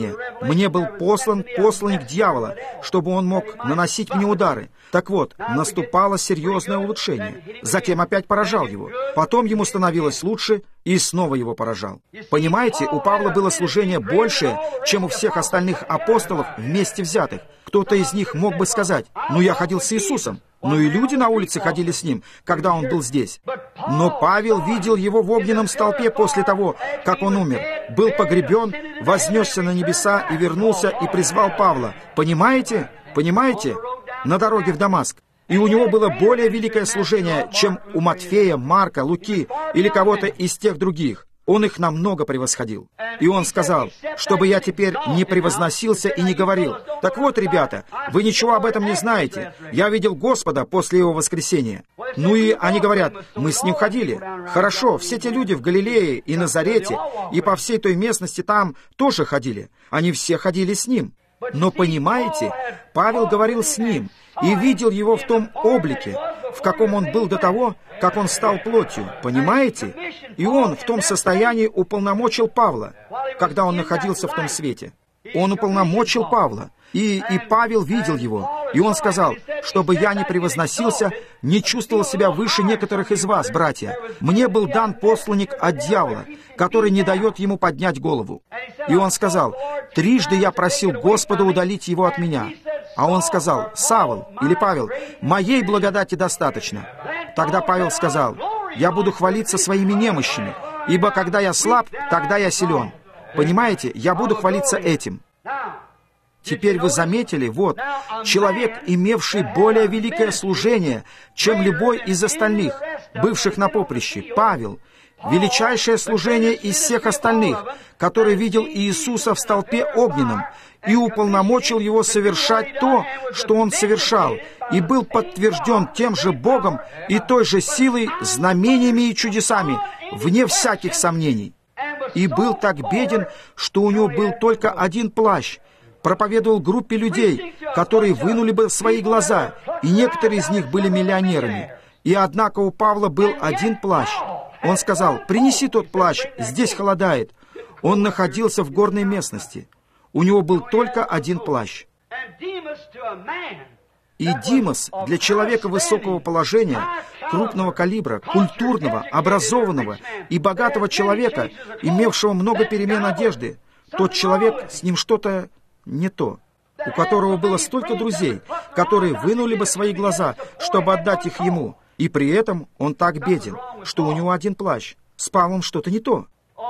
мне. Мне был послан посланник дьявола, чтобы он мог наносить мне удары. Так вот, наступало серьезное улучшение. Затем опять поражал его. Потом ему становилось лучше, и снова его поражал. Понимаете, у Павла было служение большее, чем у всех остальных апостолов вместе взятых. Кто-то из них мог бы сказать: «Ну, я ходил с Иисусом». Ну и люди на улице ходили с ним, когда он был здесь. Но Павел видел его в огненном столпе после того, как он умер. Был погребен, вознесся на небеса и вернулся и призвал Павла. Понимаете? Понимаете? На дороге в Дамаск. И у него было более великое служение, чем у Матфея, Марка, Луки или кого-то из тех других. Он их намного превосходил. И он сказал, чтобы я теперь не превозносился и не говорил: «Так вот, ребята, вы ничего об этом не знаете. Я видел Господа после Его воскресения». Ну и они говорят: «Мы с Ним ходили». Хорошо, все те люди в Галилее и Назарете и по всей той местности там тоже ходили. Они все ходили с Ним. Но понимаете, Павел говорил с Ним и видел Его в том облике, в каком Он был до того, как Он стал плотью. Понимаете? И Он в том состоянии уполномочил Павла, когда Он находился в том свете. Он уполномочил Павла, и, и Павел видел его, и он сказал: «Чтобы я не превозносился, не чувствовал себя выше некоторых из вас, братья. Мне был дан посланник от дьявола, который не дает ему поднять голову». И он сказал: «Трижды я просил Господа удалить его от меня». А он сказал: «Савл, или Павел, моей благодати достаточно». Тогда Павел сказал: «Я буду хвалиться своими немощами, ибо когда я слаб, тогда я силен». Понимаете, я буду хвалиться этим. Теперь вы заметили, вот, человек, имевший более великое служение, чем любой из остальных, бывших на поприще, Павел, величайшее служение из всех остальных, который видел Иисуса в столпе огненном и уполномочил его совершать то, что он совершал, и был подтвержден тем же Богом и той же силой, знамениями и чудесами, вне всяких сомнений. И был так беден, что у него был только один плащ. Проповедовал группе людей, которые вынули бы свои глаза, и некоторые из них были миллионерами. И однако у Павла был один плащ. Он сказал: «Принеси тот плащ, здесь холодает». Он находился в горной местности. У него был только один плащ. И Димас для человека высокого положения, крупного калибра, культурного, образованного и богатого человека, имевшего много перемен одежды, тот человек, с ним что-то не то, у которого было столько друзей, которые вынули бы свои глаза, чтобы отдать их ему, и при этом он так беден, что у него один плащ. С Павлом что-то не то.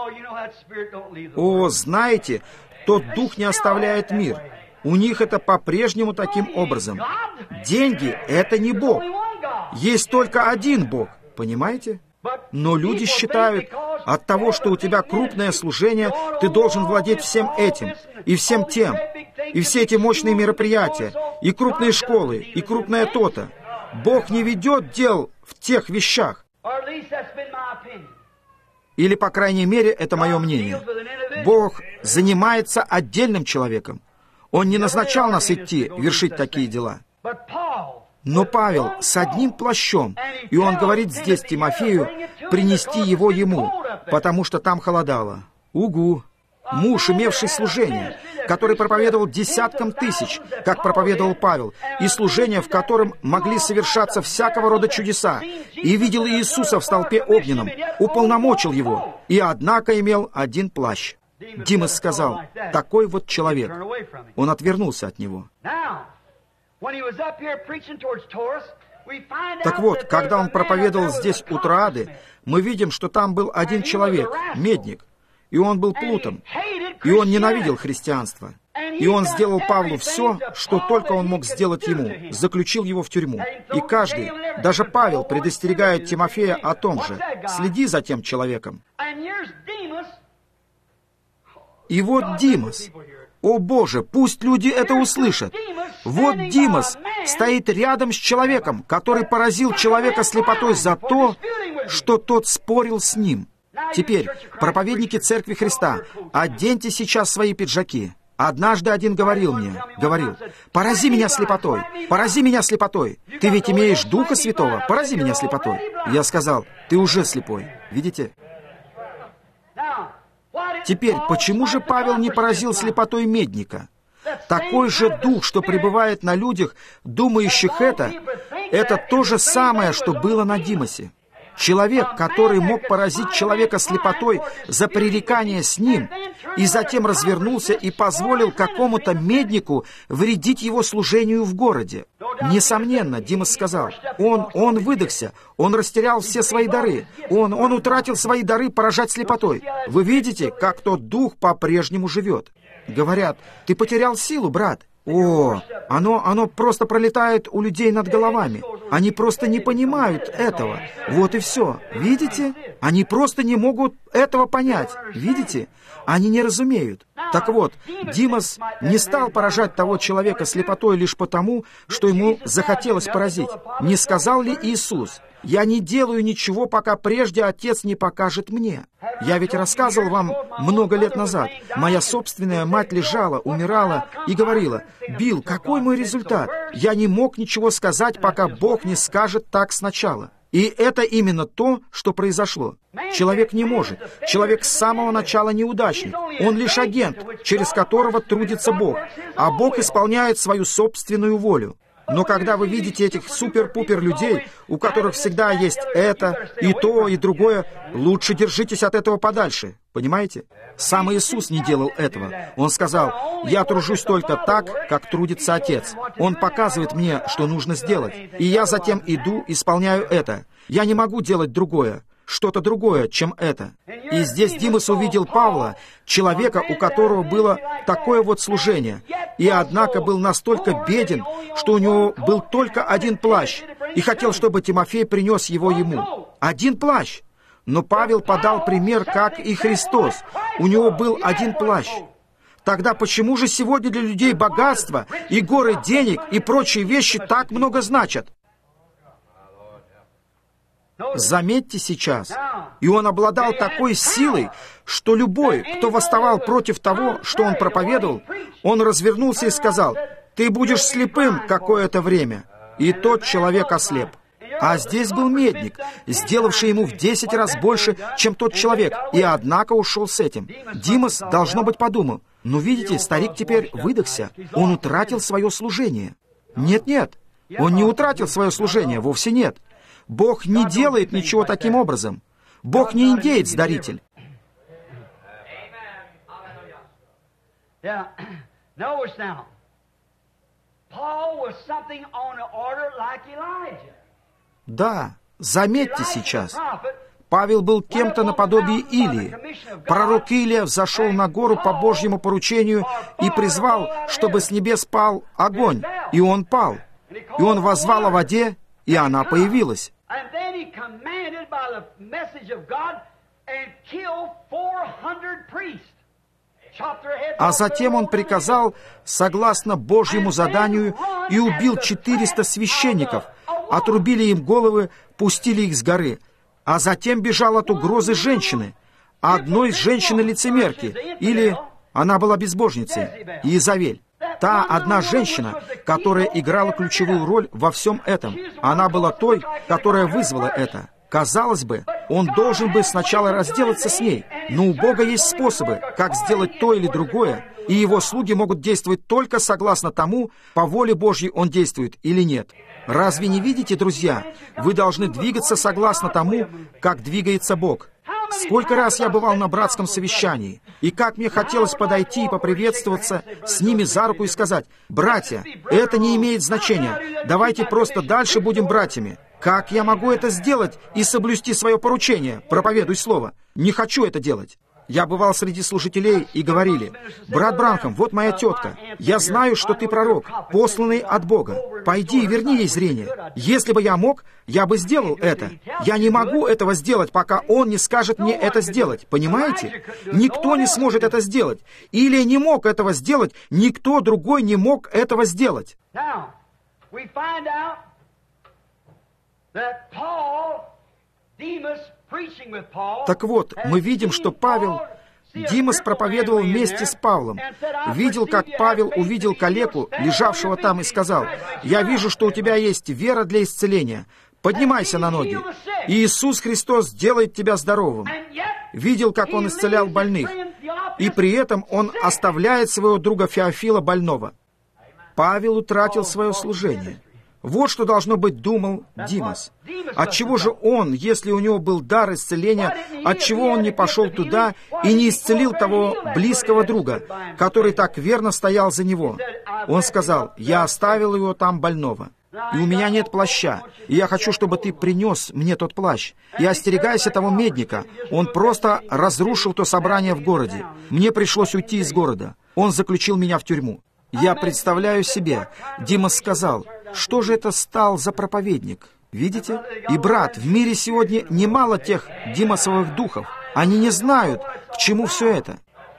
О, знаете, тот дух не оставляет мир. У них это по-прежнему таким образом. Деньги — это не Бог. Есть только один Бог, понимаете? Но люди считают, от того, что у тебя крупное служение, ты должен владеть всем этим, и всем тем, и все эти мощные мероприятия, и крупные школы, и крупное то-то. Бог не ведет дел в тех вещах. Или, по крайней мере, это мое мнение. Бог занимается отдельным человеком. Он не назначал нас идти, вершить такие дела. Но Павел с одним плащом, и он говорит здесь Тимофею принести его ему, потому что там холодало. Угу! Муж, имевший служение, который проповедовал десяткам тысяч, как проповедовал Павел, и служение, в котором могли совершаться всякого рода чудеса, и видел Иисуса в столпе огненном, уполномочил его, и однако имел один плащ. Димас сказал: «Такой вот человек». Он отвернулся от него. Так вот, когда он проповедовал здесь у Троады, мы видим, что там был один человек, медник, и он был плутом, и он ненавидел христианство. И он сделал Павлу все, что только он мог сделать ему, заключил его в тюрьму. И каждый, даже Павел, предостерегает Тимофея о том же: следи за тем человеком. И вот Димас. О Боже, пусть люди это услышат. Вот Димас стоит рядом с человеком, который поразил человека слепотой за то, что тот спорил с ним. Теперь, проповедники Церкви Христа, оденьте сейчас свои пиджаки. Однажды один говорил мне, говорил: «Порази меня слепотой, порази меня слепотой. Ты ведь имеешь Духа Святого, порази меня слепотой». Я сказал: «Ты уже слепой». Видите? Теперь, почему же Павел не поразил слепотой медника? Такой же дух, что пребывает на людях, думающих это, это то же самое, что было на Димасе. Человек, который мог поразить человека слепотой за пререкание с ним, и затем развернулся и позволил какому-то меднику вредить его служению в городе. Несомненно, Димас сказал, он, он выдохся, он растерял все свои дары, он, он утратил свои дары поражать слепотой. Вы видите, как тот дух по-прежнему живет. Говорят, ты потерял силу, брат. О, оно, оно просто пролетает у людей над головами. Они просто не понимают этого. Вот и все. Видите? Они просто не могут этого понять. Видите? Они не разумеют. Так вот, Димас не стал поражать того человека слепотой лишь потому, что ему захотелось поразить. Не сказал ли Иисус: «Я не делаю ничего, пока прежде Отец не покажет мне»? Я ведь рассказывал вам много лет назад. Моя собственная мать лежала, умирала и говорила: «Билл, какой мой результат? Я не мог ничего сказать, пока Бог не скажет так сначала». И это именно то, что произошло. Человек не может. Человек с самого начала неудачник. Он лишь агент, через которого трудится Бог. А Бог исполняет свою собственную волю. Но когда вы видите этих супер-пупер людей, у которых всегда есть это, и то, и другое, лучше держитесь от этого подальше. Понимаете? Сам Иисус не делал этого. Он сказал: «Я тружусь только так, как трудится Отец. Он показывает мне, что нужно сделать. И я затем иду, исполняю это. Я не могу делать другое, что-то другое, чем это». И здесь Димас увидел Павла, человека, у которого было такое вот служение, и однако был настолько беден, что у него был только один плащ, и хотел, чтобы Тимофей принес его ему. Один плащ. Но Павел подал пример, как и Христос. У него был один плащ. Тогда почему же сегодня для людей богатство и горы денег и прочие вещи так много значат? Заметьте сейчас, и он обладал такой силой, что любой, кто восставал против того, что он проповедовал, он развернулся и сказал: «Ты будешь слепым какое-то время». И тот человек ослеп. А здесь был медник, сделавший ему в десять раз больше, чем тот человек, и однако ушел с этим. Димас, должно быть, подумал: «Ну, видите, старик теперь выдохся, он утратил свое служение». Нет-нет, он не утратил свое служение, вовсе нет. Бог не делает ничего таким образом. Бог не индеец-даритель. Да, заметьте сейчас. Павел был кем-то наподобие Илии. Пророк Илия взошел на гору по Божьему поручению и призвал, чтобы с небес пал огонь. И он пал. И он воззвал о воде, и она появилась. А затем он приказал, согласно Божьему заданию, и убил четыреста священников, отрубили им головы, пустили их с горы. А затем бежал от угрозы женщины, одной женщины-лицемерки, или она была безбожницей, Иезавель. Та одна женщина, которая играла ключевую роль во всем этом. Она была той, которая вызвала это. Казалось бы, он должен бы сначала разделаться с ней, но у Бога есть способы, как сделать то или другое, и его слуги могут действовать только согласно тому, по воле Божьей он действует или нет. Разве не видите, друзья? Вы должны двигаться согласно тому, как двигается Бог. Сколько раз я бывал на братском совещании, и как мне хотелось подойти и поприветствоваться с ними за руку и сказать: «Братья, это не имеет значения, давайте просто дальше будем братьями». Как я могу это сделать и соблюсти свое поручение? Проповедуй слово. Не хочу это делать. Я бывал среди служителей и говорили: «Брат Бранхам, вот моя тетка. Я знаю, что ты пророк, посланный от Бога. Пойди и верни ей зрение». Если бы я мог, я бы сделал это. Я не могу этого сделать, пока он не скажет мне это сделать. Понимаете? Никто не сможет это сделать. Или не мог этого сделать, никто другой не мог этого сделать. Так вот, мы видим, что Павел, Димас проповедовал вместе с Павлом, видел, как Павел увидел калеку, лежавшего там, и сказал: «Я вижу, что у тебя есть вера для исцеления. Поднимайся на ноги. И Иисус Христос делает тебя здоровым». Видел, как он исцелял больных. И при этом он оставляет своего друга Феофила больного. Павел утратил свое служение. Вот что, должно быть, думал Димас. Отчего же он, если у него был дар исцеления, отчего он не пошел туда и не исцелил того близкого друга, который так верно стоял за него? Он сказал: «Я оставил его там больного, и у меня нет плаща, и я хочу, чтобы ты принес мне тот плащ. И остерегайся того медника, он просто разрушил то собрание в городе. Мне пришлось уйти из города, он заключил меня в тюрьму». Я представляю себе, Димас сказал: что же это стал за проповедник? Видите? И, брат, в мире сегодня немало тех Димасовых духов. Они не знают, к чему все это.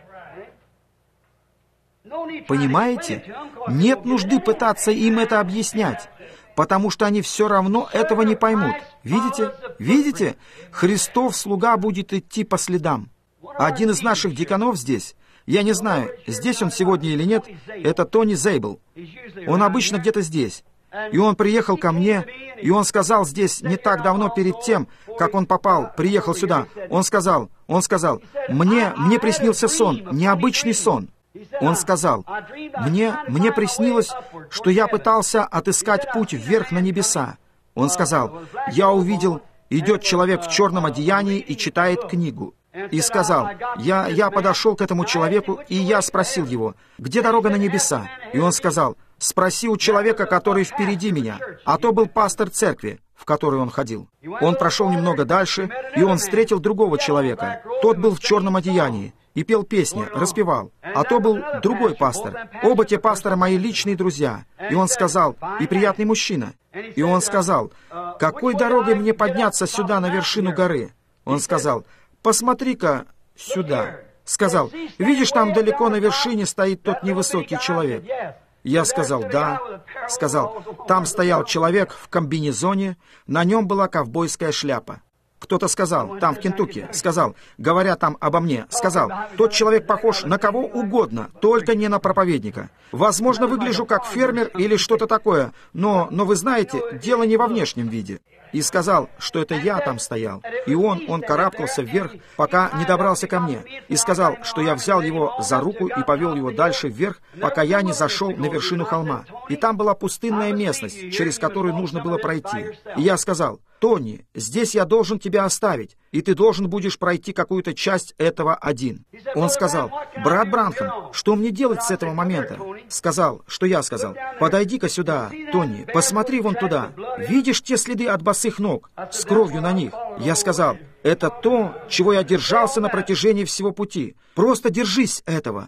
Понимаете? Нет нужды пытаться им это объяснять, потому что они все равно этого не поймут. Видите? Видите? Христов слуга будет идти по следам. Один из наших диканов здесь, я не знаю, здесь он сегодня или нет, это Тони Зейбл. Он обычно где-то здесь. И он приехал ко мне, и он сказал здесь не так давно перед тем, как он попал, приехал сюда. Он сказал, он сказал, мне, мне приснился сон, необычный сон. Он сказал: мне, мне приснилось, что я пытался отыскать путь вверх на небеса. Он сказал: я увидел, идет человек в черном одеянии и читает книгу. И сказал, я, я подошел к этому человеку, и я спросил его: где дорога на небеса? И он сказал: спроси у человека, который впереди меня. А то был пастор церкви, в которой он ходил. Он прошел немного дальше, и он встретил другого человека. Тот был в черном одеянии и пел песни, распевал. А то был другой пастор. Оба те пастора мои личные друзья. И он сказал: и приятный мужчина. И он сказал: какой дорогой мне подняться сюда, на вершину горы? Он сказал: посмотри-ка сюда. Сказал: видишь, там далеко на вершине стоит тот невысокий человек. Я сказал: да. Сказал: там стоял человек в комбинезоне, на нем была ковбойская шляпа. Кто-то сказал, там в Кентукки, сказал, говоря там обо мне, сказал: тот человек похож на кого угодно, только не на проповедника. Возможно, выгляжу как фермер или что-то такое, но, но вы знаете, дело не во внешнем виде. И сказал, что это я там стоял. И он, он карабкался вверх, пока не добрался ко мне. И сказал, что я взял его за руку и повел его дальше вверх, пока я не зашел на вершину холма. И там была пустынная местность, через которую нужно было пройти. И я сказал: Тони, здесь я должен тебя оставить, и ты должен будешь пройти какую-то часть этого один. Он сказал: брат Бранхам, что мне делать с этого момента? Сказал, что я сказал: подойди-ка сюда, Тони, посмотри вон туда. Видишь те следы от босых ног, с кровью на них? Я сказал: это то, чего я держался на протяжении всего пути. Просто держись этого.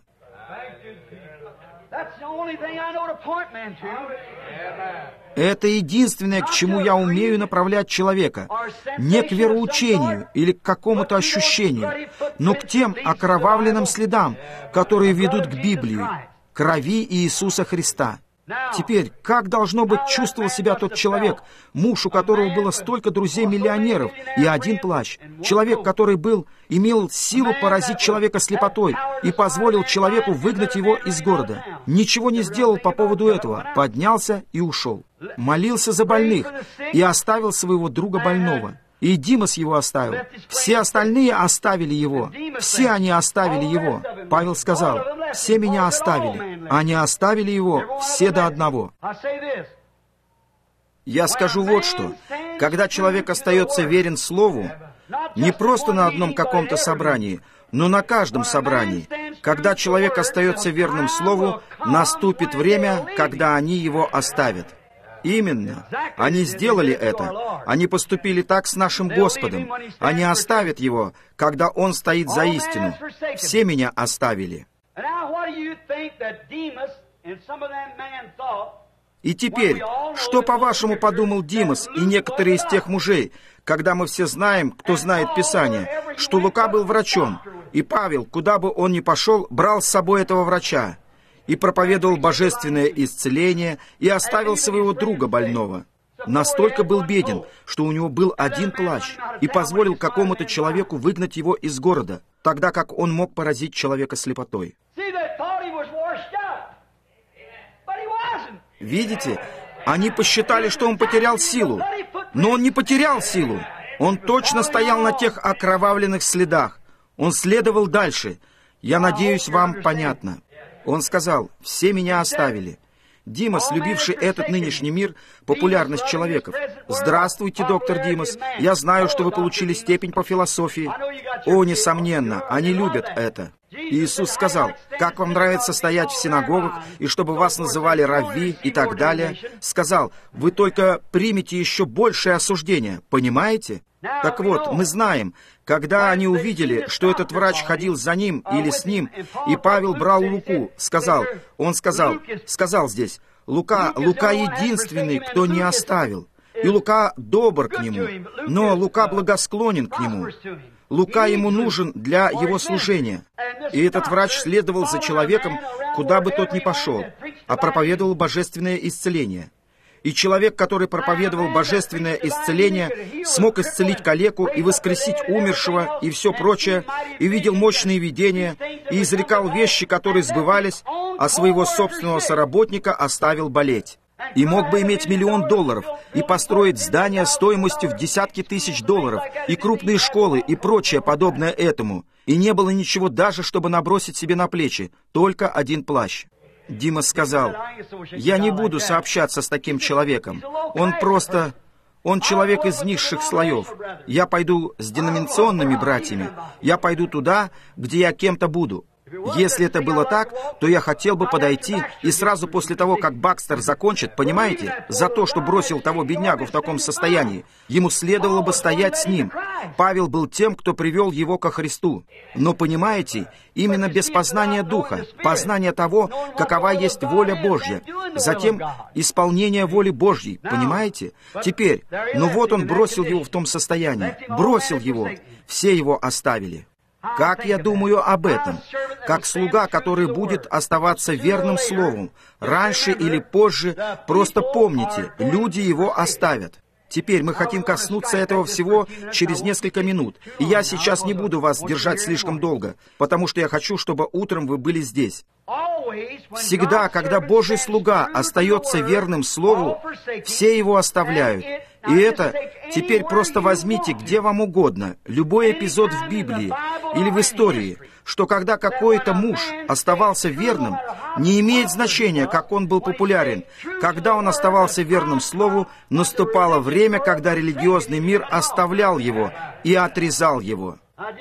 Это единственное, к чему я умею направлять человека. Не к вероучению или к какому-то ощущению, но к тем окровавленным следам, которые ведут к Библии, к крови Иисуса Христа. Теперь, как, должно быть, чувствовал себя тот человек, муж, у которого было столько друзей-миллионеров и один плащ, человек, который был, имел силу поразить человека слепотой и позволил человеку выгнать его из города. Ничего не сделал по поводу этого, поднялся и ушел. Молился за больных и оставил своего друга больного. И Димас его оставил. Все остальные оставили его. Все они оставили его. Павел сказал: все меня оставили. Они оставили его все до одного. Я скажу вот что. Когда человек остается верен Слову, не просто на одном каком-то собрании, но на каждом собрании, когда человек остается верным Слову, наступит время, когда они его оставят. Именно. Они сделали это. Они поступили так с нашим Господом. Они оставят Его, когда Он стоит за истину. Все меня оставили. И теперь, что, по-вашему, подумал Димас и некоторые из тех мужей, когда мы все знаем, кто знает Писание, что Лука был врачом, и Павел, куда бы он ни пошел, брал с собой этого врача, и проповедовал божественное исцеление, и оставил своего друга больного. Настолько был беден, что у него был один плащ, и позволил какому-то человеку выгнать его из города, тогда как он мог поразить человека слепотой. Видите, они посчитали, что он потерял силу, но он не потерял силу. Он точно стоял на тех окровавленных следах. Он следовал дальше. Я надеюсь, вам понятно. Он сказал, все меня оставили. Димас, любивший этот нынешний мир, популярность человеков. Здравствуйте, доктор Димас. Я знаю, что вы получили степень по философии. О, несомненно, они любят это. Иисус сказал, как вам нравится стоять в синагогах, и чтобы вас называли равви и так далее. Сказал, вы только примете еще большее осуждение, понимаете? Так вот, мы знаем, когда они увидели, что этот врач ходил за ним или с ним, и Павел брал Луку, сказал, он сказал, сказал здесь, Лука, Лука единственный, кто не оставил. И Лука добр к нему, но Лука благосклонен к нему. Лука ему нужен для его служения. И этот врач следовал за человеком, куда бы тот ни пошел, а проповедовал божественное исцеление. И человек, который проповедовал божественное исцеление, смог исцелить калеку и воскресить умершего и все прочее, и видел мощные видения, и изрекал вещи, которые сбывались, а своего собственного соработника оставил болеть. И мог бы иметь миллион долларов, и построить здания стоимостью в десятки тысяч долларов, и крупные школы, и прочее подобное этому. И не было ничего даже, чтобы набросить себе на плечи, только один плащ. Димас сказал, «Я не буду сообщаться с таким человеком. Он просто... Он человек из низших слоев. Я пойду с деноминационными братьями. Я пойду туда, где я кем-то буду». Если это было так, то я хотел бы подойти и сразу после того, как Бакстер закончит, понимаете, за то, что бросил того беднягу в таком состоянии, ему следовало бы стоять с ним. Павел был тем, кто привел его ко Христу. Но, понимаете, именно без познания Духа, познания того, какова есть воля Божья, затем исполнение воли Божьей, понимаете? Теперь, ну вот он бросил его в том состоянии, бросил его, все его оставили. Как я думаю об этом? Как слуга, который будет оставаться верным словом, раньше или позже, просто помните, люди его оставят. Теперь мы хотим коснуться этого всего через несколько минут. И я сейчас не буду вас держать слишком долго, потому что я хочу, чтобы утром вы были здесь. Всегда, когда Божий слуга остается верным слову, все его оставляют. И это, теперь просто возьмите где вам угодно, любой эпизод в Библии или в истории, что когда какой-то муж оставался верным, не имеет значения, как он был популярен. Когда он оставался верным слову, наступало время, когда религиозный мир оставлял его и отрезал его.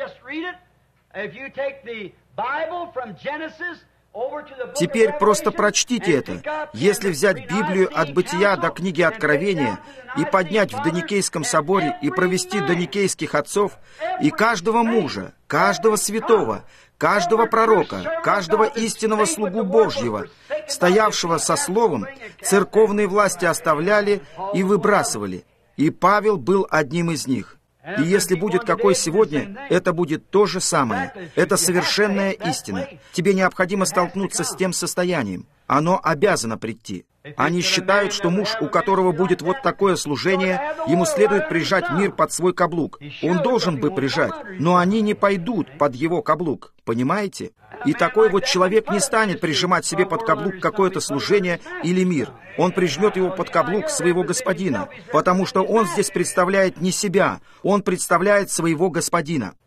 Теперь просто прочтите это. Если взять Библию от Бытия до книги Откровения и поднять в Доникейском соборе и провести доникейских отцов, и каждого мужа, каждого святого, каждого пророка, каждого истинного слугу Божьего, стоявшего со словом, церковные власти оставляли и выбрасывали. И Павел был одним из них. И если будет какой сегодня, это будет то же самое. Это совершенная истина. Тебе необходимо столкнуться с тем состоянием. Оно обязано прийти. Они считают, что муж, у которого будет вот такое служение, ему следует прижать мир под свой каблук. Он должен бы прижать, но они не пойдут под его каблук. Понимаете? И такой вот человек не станет прижимать себе под каблук какое-то служение или мир. Он прижмет его под каблук своего господина, потому что он здесь представляет не себя, он представляет своего господина.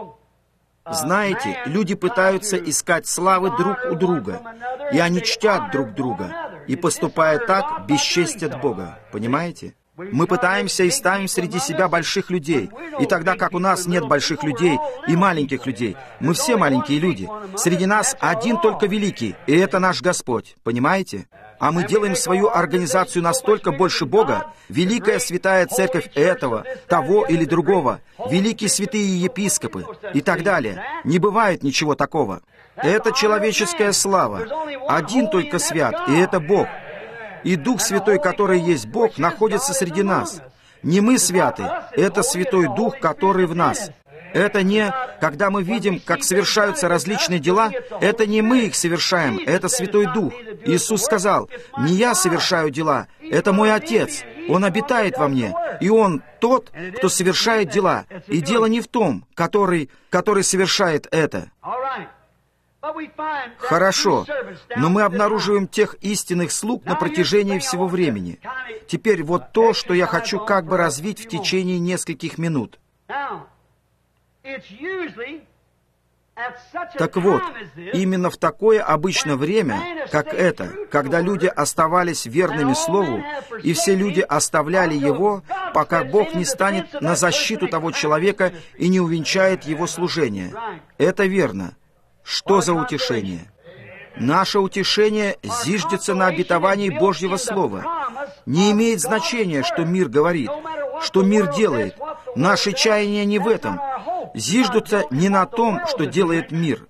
Знаете, люди пытаются искать славы друг у друга, и они чтят друг друга, и, поступая так, бесчестят Бога. Понимаете? Мы пытаемся и ставим среди себя больших людей, и тогда как у нас нет больших людей и маленьких людей, мы все маленькие люди. Среди нас один только великий, и это наш Господь. Понимаете? А мы делаем свою организацию настолько больше Бога, великая святая церковь этого, того или другого, великие святые епископы и так далее. Не бывает ничего такого. Это человеческая слава. Один только свят, и это Бог. И Дух Святой, который есть Бог, находится среди нас. Не мы святы, это Святой Дух, который в нас. Это не, когда мы видим, как совершаются различные дела, это не мы их совершаем, это Святой Дух. Иисус сказал, не я совершаю дела, это мой Отец. Он обитает во мне, и Он тот, кто совершает дела. И дело не в том, который, который совершает это. Хорошо, но мы обнаруживаем тех истинных слуг на протяжении всего времени. Теперь вот то, что я хочу как бы развить в течение нескольких минут. Так вот, именно в такое обычное время, как это, когда люди оставались верными Слову, и все люди оставляли его, пока Бог не станет на защиту того человека и не увенчает его служение. Это верно. Что за утешение? Наше утешение зиждется на обетовании Божьего Слова. Не имеет значения, что мир говорит, что мир делает. Наши чаяния не в этом. Зиждутся не на том, что делает мир.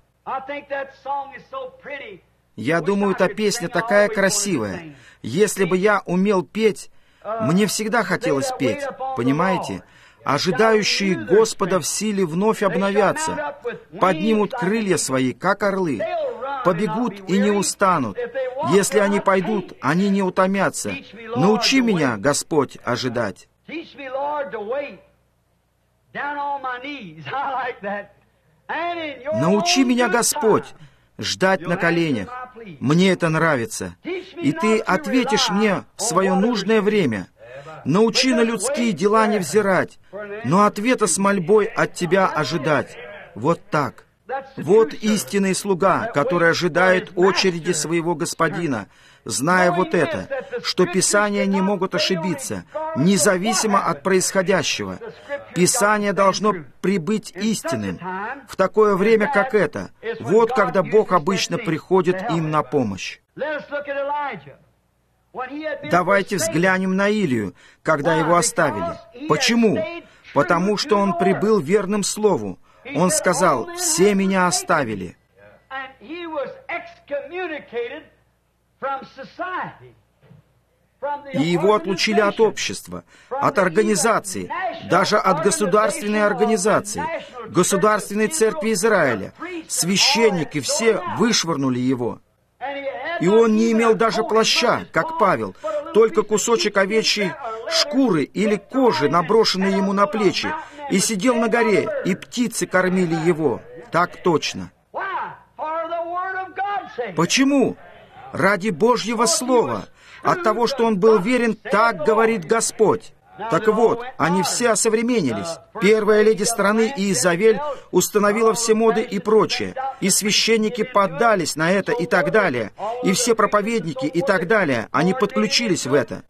Я думаю, эта песня такая красивая. Если бы я умел петь, мне всегда хотелось петь, понимаете? Ожидающие Господа в силе вновь обновятся, поднимут крылья свои, как орлы, побегут и не устанут. Если они пойдут, они не утомятся. Научи меня, Господь, ожидать. Научи меня, Господь, ждать на коленях. Мне это нравится. И Ты ответишь мне в свое нужное время. Научи на людские дела не взирать, но ответа с мольбой от Тебя ожидать. Вот так. Вот истинный слуга, который ожидает очереди своего господина, зная вот это, что Писания не могут ошибиться, независимо от происходящего. Писание должно прибыть истинным. В такое время, как это, вот когда Бог обычно приходит им на помощь. Давайте взглянем на Илию, когда его оставили. Почему? Потому что он прибыл верным слову. Он сказал: «Все меня оставили». И его отлучили от общества, от организации, даже от государственной организации, Государственной Церкви Израиля. Священники все вышвырнули его. И он не имел даже плаща, как Павел, только кусочек овечьей шкуры или кожи, наброшенной ему на плечи, и сидел на горе, и птицы кормили его. Так точно. Почему? Ради Божьего Слова. От того, что он был верен, так говорит Господь. Так вот, они все осовременились. Первая леди страны Иезавель установила все моды и прочее. И священники поддались на это и так далее. И все проповедники и так далее. Они подключились в это.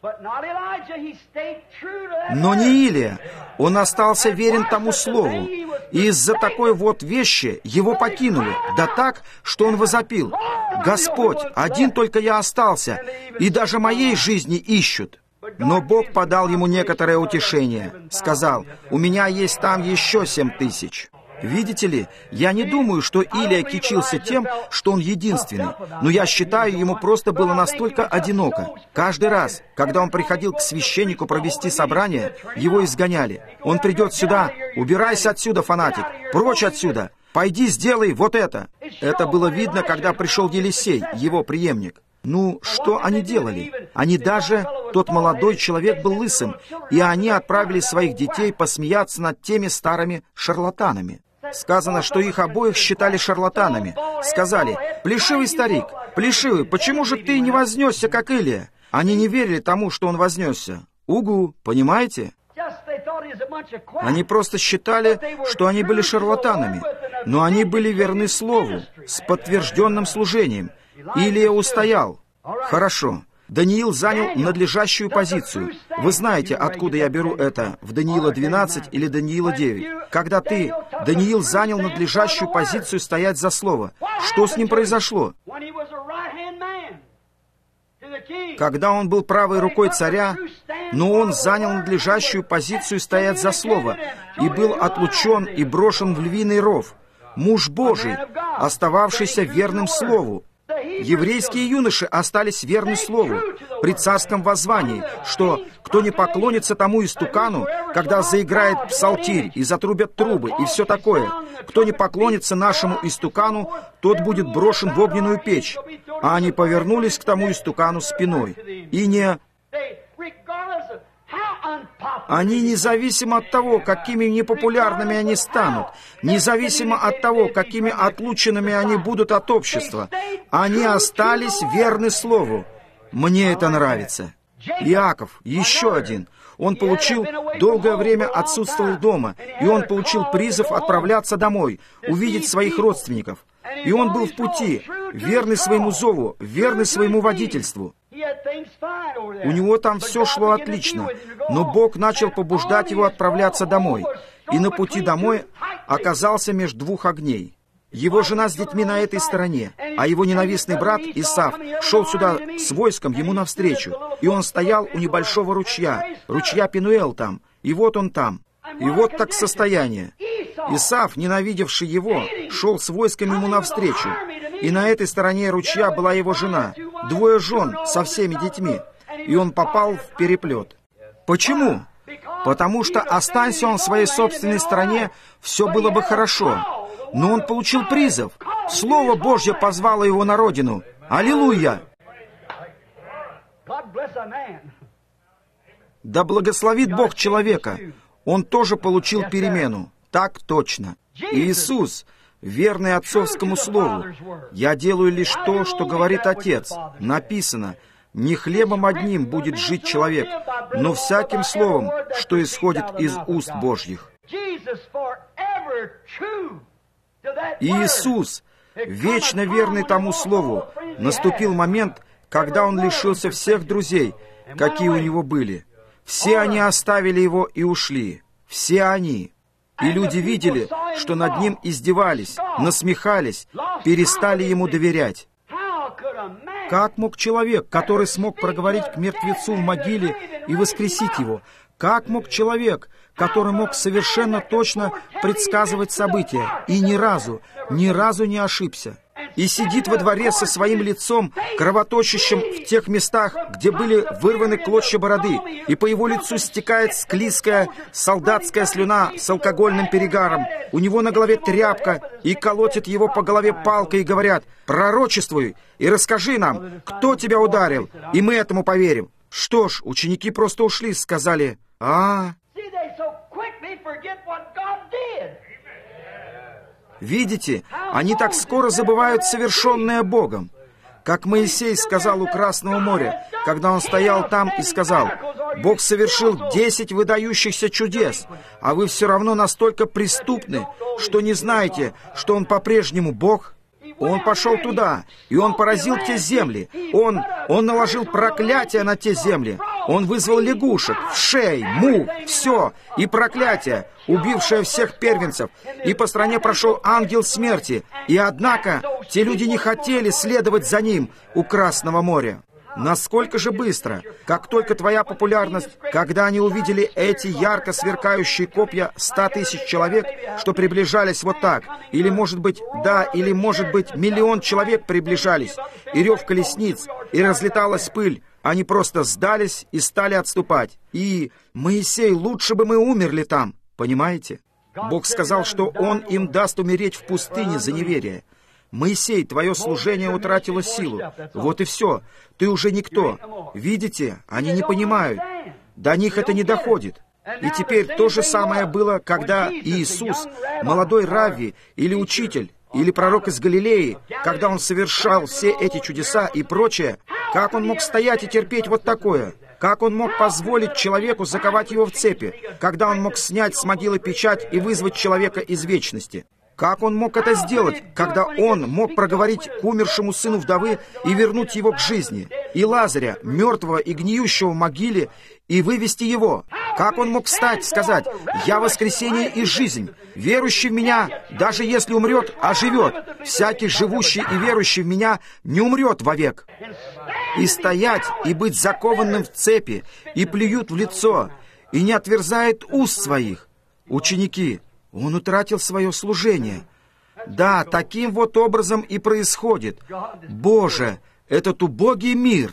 Но не Илия. Он остался верен тому слову. И из-за такой вот вещи его покинули. Да так, что он возопил: «Господь, один только я остался, и даже моей жизни ищут». Но Бог подал ему некоторое утешение. Сказал: «У меня есть там еще семь тысяч». Видите ли, я не думаю, что Илия кичился тем, что он единственный, но я считаю, ему просто было настолько одиноко. Каждый раз, когда он приходил к священнику провести собрание, его изгоняли. Он придет сюда: «Убирайся отсюда, фанатик! Прочь отсюда! Пойди, сделай вот это!» Это было видно, когда пришел Елисей, его преемник. Ну, что они делали? Они даже... Тот молодой человек был лысым, и они отправили своих детей посмеяться над теми старыми шарлатанами. Сказано, что их обоих считали шарлатанами. Сказали: «Плешивый старик, плешивый, почему же ты не вознесся, как Илия?» Они не верили тому, что он вознесся. Угу, понимаете? Они просто считали, что они были шарлатанами, но они были верны Слову, с подтвержденным служением. Илия устоял. Хорошо. Даниил занял надлежащую позицию. Вы знаете, откуда я беру это, в Даниила двенадцать или Даниила девять. Когда ты, Даниил, занял надлежащую позицию стоять за слово, что с ним произошло? Когда он был правой рукой царя, но он занял надлежащую позицию стоять за слово и был отлучен и брошен в львиный ров. Муж Божий, остававшийся верным слову. Еврейские юноши остались верны слову при царском воззвании, что кто не поклонится тому истукану, когда заиграет псалтирь и затрубят трубы и все такое, кто не поклонится нашему истукану, тот будет брошен в огненную печь. А они повернулись к тому истукану спиной. И не... Они, независимо от того, какими непопулярными они станут, независимо от того, какими отлученными они будут от общества, они остались верны Слову. Мне это нравится. Иаков, еще один. Он получил, долгое время отсутствовал дома, и он получил призыв отправляться домой, увидеть своих родственников. И он был в пути, верный своему зову, верный своему водительству. У него там все шло отлично, но Бог начал побуждать его отправляться домой, и на пути домой оказался между двух огней. Его жена с детьми на этой стороне, а его ненавистный брат Исав шел сюда с войском ему навстречу, и он стоял у небольшого ручья, ручья Пенуэл там, и вот он там. И вот так состояние. Исав, ненавидевший его, шел с войском ему навстречу, и на этой стороне ручья была его жена, двое жен со всеми детьми, и он попал в переплет. Почему? Потому что, останься он в своей собственной стороне, все было бы хорошо. Но он получил призыв. Слово Божье позвало его на родину. Аллилуйя! Да благословит Бог человека. Он тоже получил перемену. Так точно. Иисус, верный отцовскому слову. Я делаю лишь то, что говорит Отец. Написано: не хлебом одним будет жить человек, но всяким словом, что исходит из уст Божьих. Иисус, вечно верный тому слову, наступил момент, когда он лишился всех друзей, какие у него были. Все они оставили его и ушли. Все они. И люди видели, что над ним издевались, насмехались, перестали ему доверять. Как мог человек, который смог проговорить к мертвецу в могиле и воскресить его, как мог человек, который мог совершенно точно предсказывать события и ни разу, ни разу не ошибся, и сидит во дворе со своим лицом, кровоточащим в тех местах, где были вырваны клочья бороды, и по его лицу стекает склизкая солдатская слюна с алкогольным перегаром, у него на голове тряпка, и колотит его по голове палкой и говорят: «Пророчествуй и расскажи нам, кто тебя ударил, и мы этому поверим». Что ж, ученики просто ушли, сказали: «А...» Видите, они так скоро забывают совершенное Богом. Как Моисей сказал у Красного моря, когда он стоял там и сказал: «Бог совершил десять выдающихся чудес, а вы все равно настолько преступны, что не знаете, что Он по-прежнему Бог». Он пошел туда, и он поразил те земли. Он, он наложил проклятие на те земли. Он вызвал лягушек, вшей, мух, все, и проклятие, убившее всех первенцев. И по стране прошел ангел смерти. И однако те люди не хотели следовать за ним у Красного моря. Насколько же быстро, как только твоя популярность, когда они увидели эти ярко сверкающие копья ста тысяч человек, что приближались вот так, или, может быть, да, или, может быть, миллион человек приближались, и рев колесниц, и разлеталась пыль, они просто сдались и стали отступать. И, Моисей, лучше бы мы умерли там, понимаете? Бог сказал, что Он им даст умереть в пустыне за неверие. «Моисей, твое служение утратило силу. Вот и все. Ты уже никто. Видите, они не понимают. До них это не доходит». И теперь то же самое было, когда Иисус, молодой равви или учитель, или пророк из Галилеи, когда он совершал все эти чудеса и прочее, как он мог стоять и терпеть вот такое? Как он мог позволить человеку заковать его в цепи? Когда он мог снять с могилы печать и вызвать человека из вечности? Как он мог это сделать, когда он мог проговорить к умершему сыну вдовы и вернуть его к жизни, и Лазаря, мертвого и гниющего в могиле, и вывести его? Как он мог встать, сказать: «Я воскресение и жизнь, верующий в Меня, даже если умрет, оживет, всякий живущий и верующий в Меня не умрет вовек». И стоять, и быть закованным в цепи, и плюют в лицо, и не отверзает уст своих. Ученики, он утратил свое служение. Да, таким вот образом и происходит. Боже, этот убогий мир.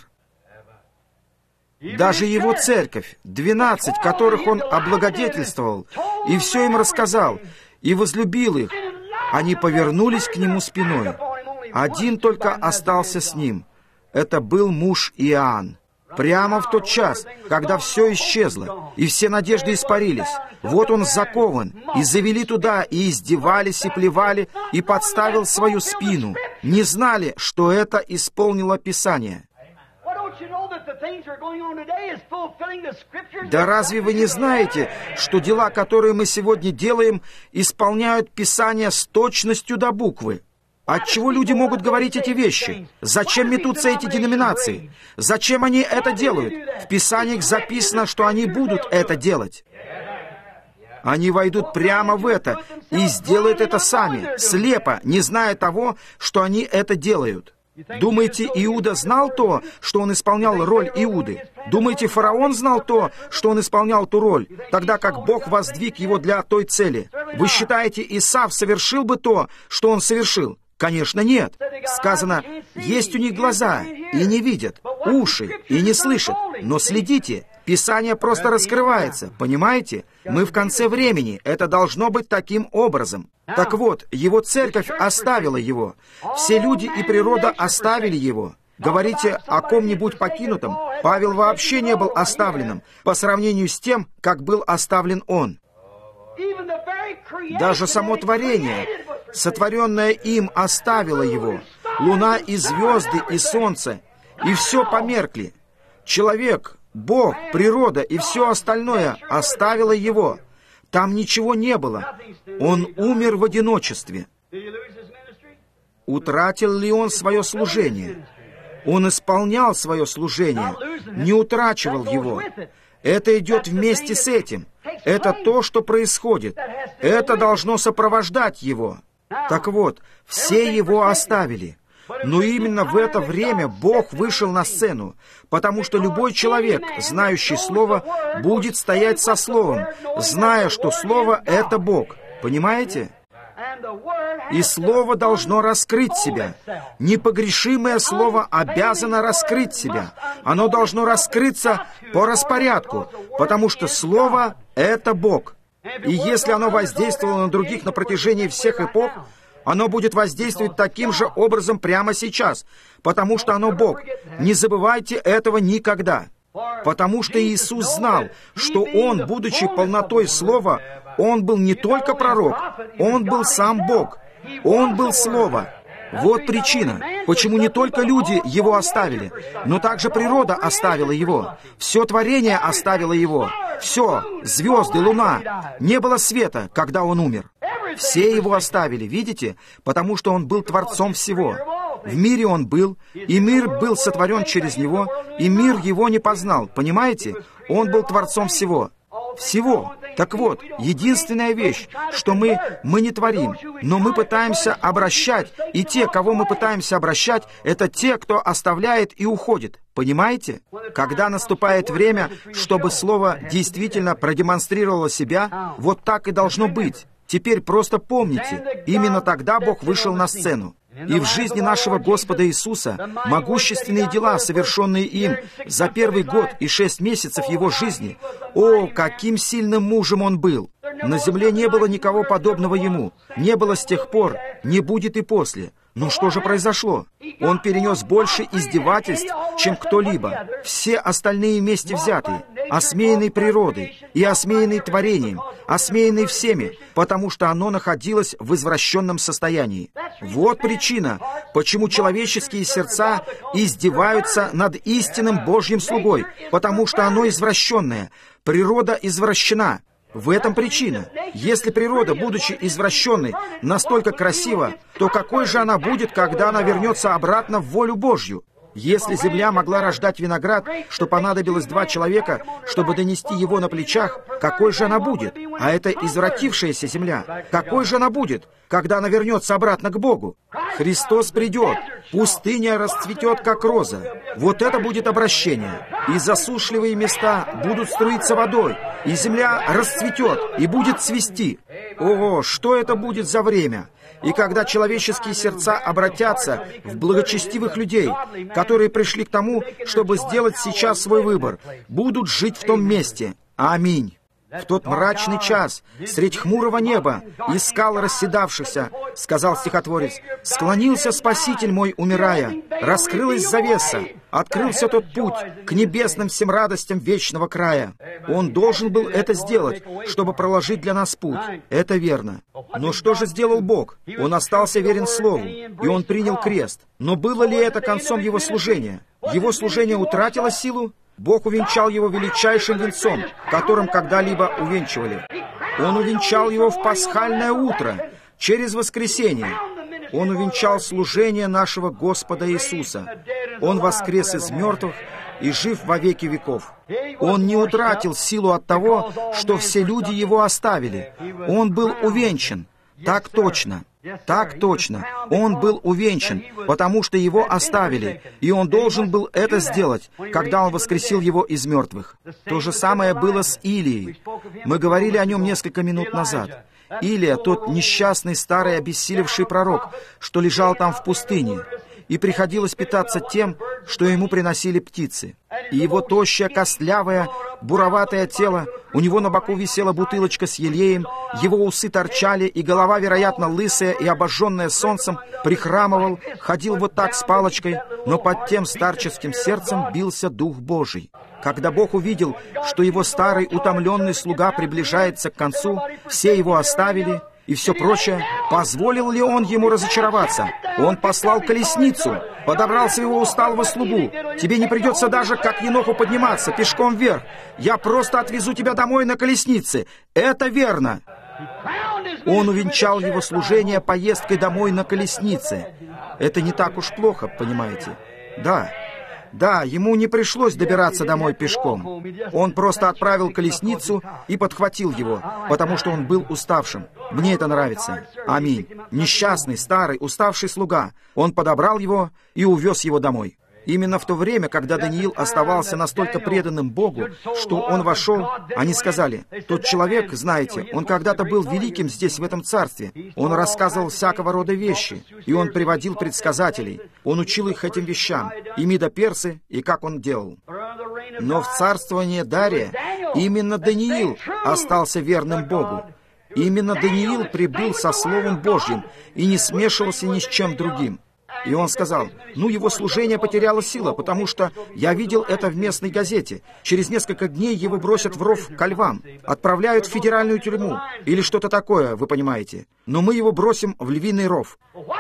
Даже его церковь, двенадцать, которых он облагодетельствовал, и все им рассказал, и возлюбил их, они повернулись к нему спиной. Один только остался с ним. Это был муж Иоанн. Прямо в тот час, когда все исчезло, и все надежды испарились, вот он закован, и завели туда, и издевались, и плевали, и подставил свою спину. Не знали, что это исполнило Писание. Да разве вы не знаете, что дела, которые мы сегодня делаем, исполняют Писание с точностью до буквы? Отчего люди могут говорить эти вещи? Зачем метутся эти деноминации? Зачем они это делают? В Писаниях записано, что они будут это делать. Они войдут прямо в это и сделают это сами, слепо, не зная того, что они это делают. Думаете, Иуда знал то, что он исполнял роль Иуды? Думаете, фараон знал то, что он исполнял ту роль, тогда как Бог воздвиг его для той цели? Вы считаете, Исав совершил бы то, что он совершил? Конечно, нет. Сказано, есть у них глаза, и не видят, уши, и не слышат. Но следите, Писание просто раскрывается, понимаете? Мы в конце времени, это должно быть таким образом. Так вот, его церковь оставила его. Все люди и природа оставили его. Говорите о ком-нибудь покинутом. Павел вообще не был оставленным по сравнению с тем, как был оставлен он. Даже само творение, сотворенное им, оставило его. Луна и звезды, и солнце, и все померкли. Человек, Бог, природа и все остальное оставило его. Там ничего не было. Он умер в одиночестве. Утратил ли он свое служение? Он исполнял свое служение, не утрачивал его. Это идет вместе с этим. Это то, что происходит. Это должно сопровождать его. Так вот, все его оставили. Но именно в это время Бог вышел на сцену, потому что любой человек, знающий Слово, будет стоять со Словом, зная, что Слово — это Бог. Понимаете? И Слово должно раскрыть себя. Непогрешимое Слово обязано раскрыть себя. Оно должно раскрыться по распорядку, потому что Слово — это Бог. И если оно воздействовало на других на протяжении всех эпох, оно будет воздействовать таким же образом прямо сейчас, потому что оно Бог. Не забывайте этого никогда. Потому что Иисус знал, что Он, будучи полнотой Слова, Он был не только пророк, Он был сам Бог. Он был Слово. Вот причина, почему не только люди Его оставили, но также природа оставила Его. Все творение оставило Его. Все, звезды, луна. Не было света, когда Он умер. Все Его оставили, видите? Потому что Он был Творцом всего. В мире Он был, и мир был сотворен через Него, и мир Его не познал. Понимаете? Он был Творцом всего. Всего. Так вот, единственная вещь, что мы, мы не творим, но мы пытаемся обращать, и те, кого мы пытаемся обращать, это те, кто оставляет и уходит. Понимаете? Когда наступает время, чтобы Слово действительно продемонстрировало себя, вот так и должно быть. Теперь просто помните, именно тогда Бог вышел на сцену. И в жизни нашего Господа Иисуса могущественные дела, совершенные им за первый год и шесть месяцев Его жизни, о, каким сильным мужем Он был! На земле не было никого подобного Ему, не было с тех пор, не будет и после. Но что же произошло? Он перенес больше издевательств, чем кто-либо. Все остальные вместе взятые, осмеянный природой и осмеянный творением, осмеянный всеми, потому что оно находилось в извращенном состоянии. Вот причина, почему человеческие сердца издеваются над истинным Божьим слугой, потому что оно извращенное, природа извращена. В этом причина. Если природа, будучи извращенной, настолько красива, то какой же она будет, когда она вернется обратно в волю Божью? Если земля могла рождать виноград, что понадобилось два человека, чтобы донести его на плечах, какой же она будет? А это извратившаяся земля. Какой же она будет, когда она вернется обратно к Богу? Христос придет, пустыня расцветет, как роза. Вот это будет обращение. И засушливые места будут струиться водой, и земля расцветет и будет цвести. Ого, что это будет за время? И когда человеческие сердца обратятся в благочестивых людей, которые пришли к тому, чтобы сделать сейчас свой выбор, будут жить в том месте. Аминь. В тот мрачный час, средь хмурого неба и скал расседавшихся, сказал стихотворец, склонился Спаситель мой, умирая, раскрылась завеса, открылся тот путь к небесным всем радостям вечного края. Он должен был это сделать, чтобы проложить для нас путь. Это верно. Но что же сделал Бог? Он остался верен Слову, и Он принял крест. Но было ли это концом Его служения? Его служение утратило силу? Бог увенчал его величайшим венцом, которым когда-либо увенчивали. Он увенчал его в пасхальное утро, через воскресенье. Он увенчал служение нашего Господа Иисуса. Он воскрес из мертвых и жив во веки веков. Он не утратил силу от того, что все люди его оставили. Он был увенчан. Так точно. Так точно. Он был увенчан, потому что его оставили, и он должен был это сделать, когда он воскресил его из мертвых. То же самое было с Илией. Мы говорили о нем несколько минут назад. Илия, тот несчастный старый обессилевший пророк, что лежал там в пустыне, и приходилось питаться тем, что ему приносили птицы. И его тощее, костлявое, буроватое тело, у него на боку висела бутылочка с елеем, его усы торчали, и голова, вероятно, лысая и обожженная солнцем, прихрамывал, ходил вот так с палочкой, но под тем старческим сердцем бился Дух Божий. Когда Бог увидел, что его старый утомленный слуга приближается к концу, все его оставили, и все прочее, позволил ли он ему разочароваться? Он послал колесницу, подобрал своего усталого слугу. Тебе не придется даже, как Еноху, подниматься пешком вверх. Я просто отвезу тебя домой на колеснице. Это верно. Он увенчал его служение поездкой домой на колеснице. Это не так уж плохо, понимаете? Да. Да, ему не пришлось добираться домой пешком. Он просто отправил колесницу и подхватил его, потому что он был уставшим. Мне это нравится. Аминь. Несчастный, старый, уставший слуга. Он подобрал его и увез его домой. Именно в то время, когда Даниил оставался настолько преданным Богу, что он вошел, они сказали, «Тот человек, знаете, он когда-то был великим здесь, в этом царстве. Он рассказывал всякого рода вещи, и он приводил предсказателей. Он учил их этим вещам, и Мидо-персы, и как он делал». Но в царствовании Дария именно Даниил остался верным Богу. Именно Даниил прибыл со Словом Божьим и не смешивался ни с чем другим. И он сказал, ну, его служение потеряло силу, потому что я видел это в местной газете. Через несколько дней его бросят в ров ко львам, отправляют в федеральную тюрьму, или что-то такое, вы понимаете. Но мы его бросим в львиный ров.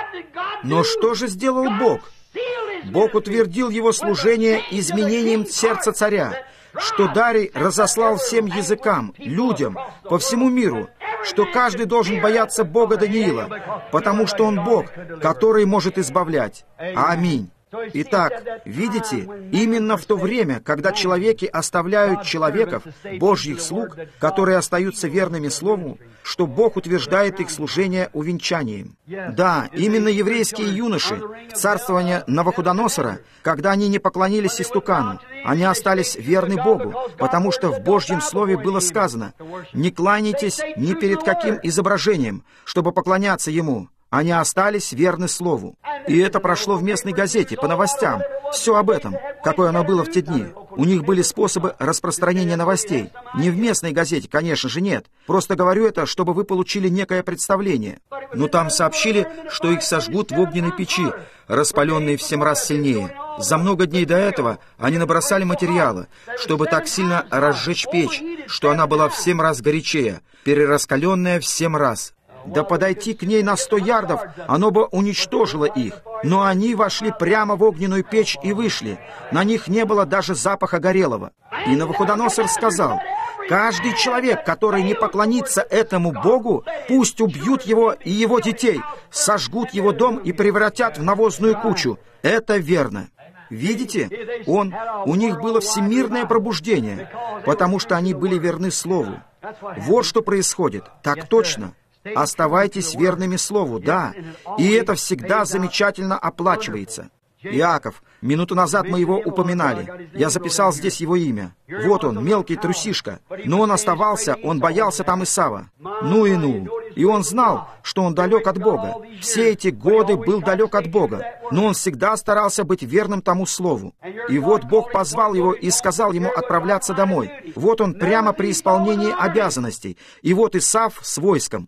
Но что же сделал Бог? Бог утвердил его служение изменением сердца царя, что Дарий разослал всем языкам, людям, по всему миру, что каждый должен бояться Бога Даниила, потому что Он Бог, который может избавлять. Аминь. Итак, видите, именно в то время, когда человеки оставляют человеков, Божьих слуг, которые остаются верными Слову, что Бог утверждает их служение увенчанием. Да, именно еврейские юноши в царствовании Навуходоносора, когда они не поклонились истукану, они остались верны Богу, потому что в Божьем Слове было сказано, «Не кланяйтесь ни перед каким изображением, чтобы поклоняться Ему». Они остались верны Слову. И это прошло в местной газете, по новостям. Все об этом, какое оно было в те дни. У них были способы распространения новостей. Не в местной газете, конечно же, нет. Просто говорю это, чтобы вы получили некое представление. Но там сообщили, что их сожгут в огненной печи, распаленной в семь раз сильнее. За много дней до этого они набросали материалы, чтобы так сильно разжечь печь, что она была в семь раз горячее, перераскаленная в семь раз. Да подойти к ней на сто ярдов, оно бы уничтожило их. Но они вошли прямо в огненную печь и вышли. На них не было даже запаха горелого. И Навуходоносор сказал, «Каждый человек, который не поклонится этому Богу, пусть убьют его и его детей, сожгут его дом и превратят в навозную кучу». Это верно. Видите, он, у них было всемирное пробуждение, потому что они были верны Слову. Вот что происходит. Так точно. Оставайтесь верными Слову, да, и это всегда замечательно оплачивается. Иаков, минуту назад мы его упоминали. Я записал здесь его имя. Вот он, мелкий трусишка. Но он оставался, он боялся там Исава. Ну и ну. И он знал, что он далек от Бога. Все эти годы был далек от Бога, но он всегда старался быть верным тому слову. И вот Бог позвал его и сказал ему отправляться домой. Вот он прямо при исполнении обязанностей. И вот Исав с войском.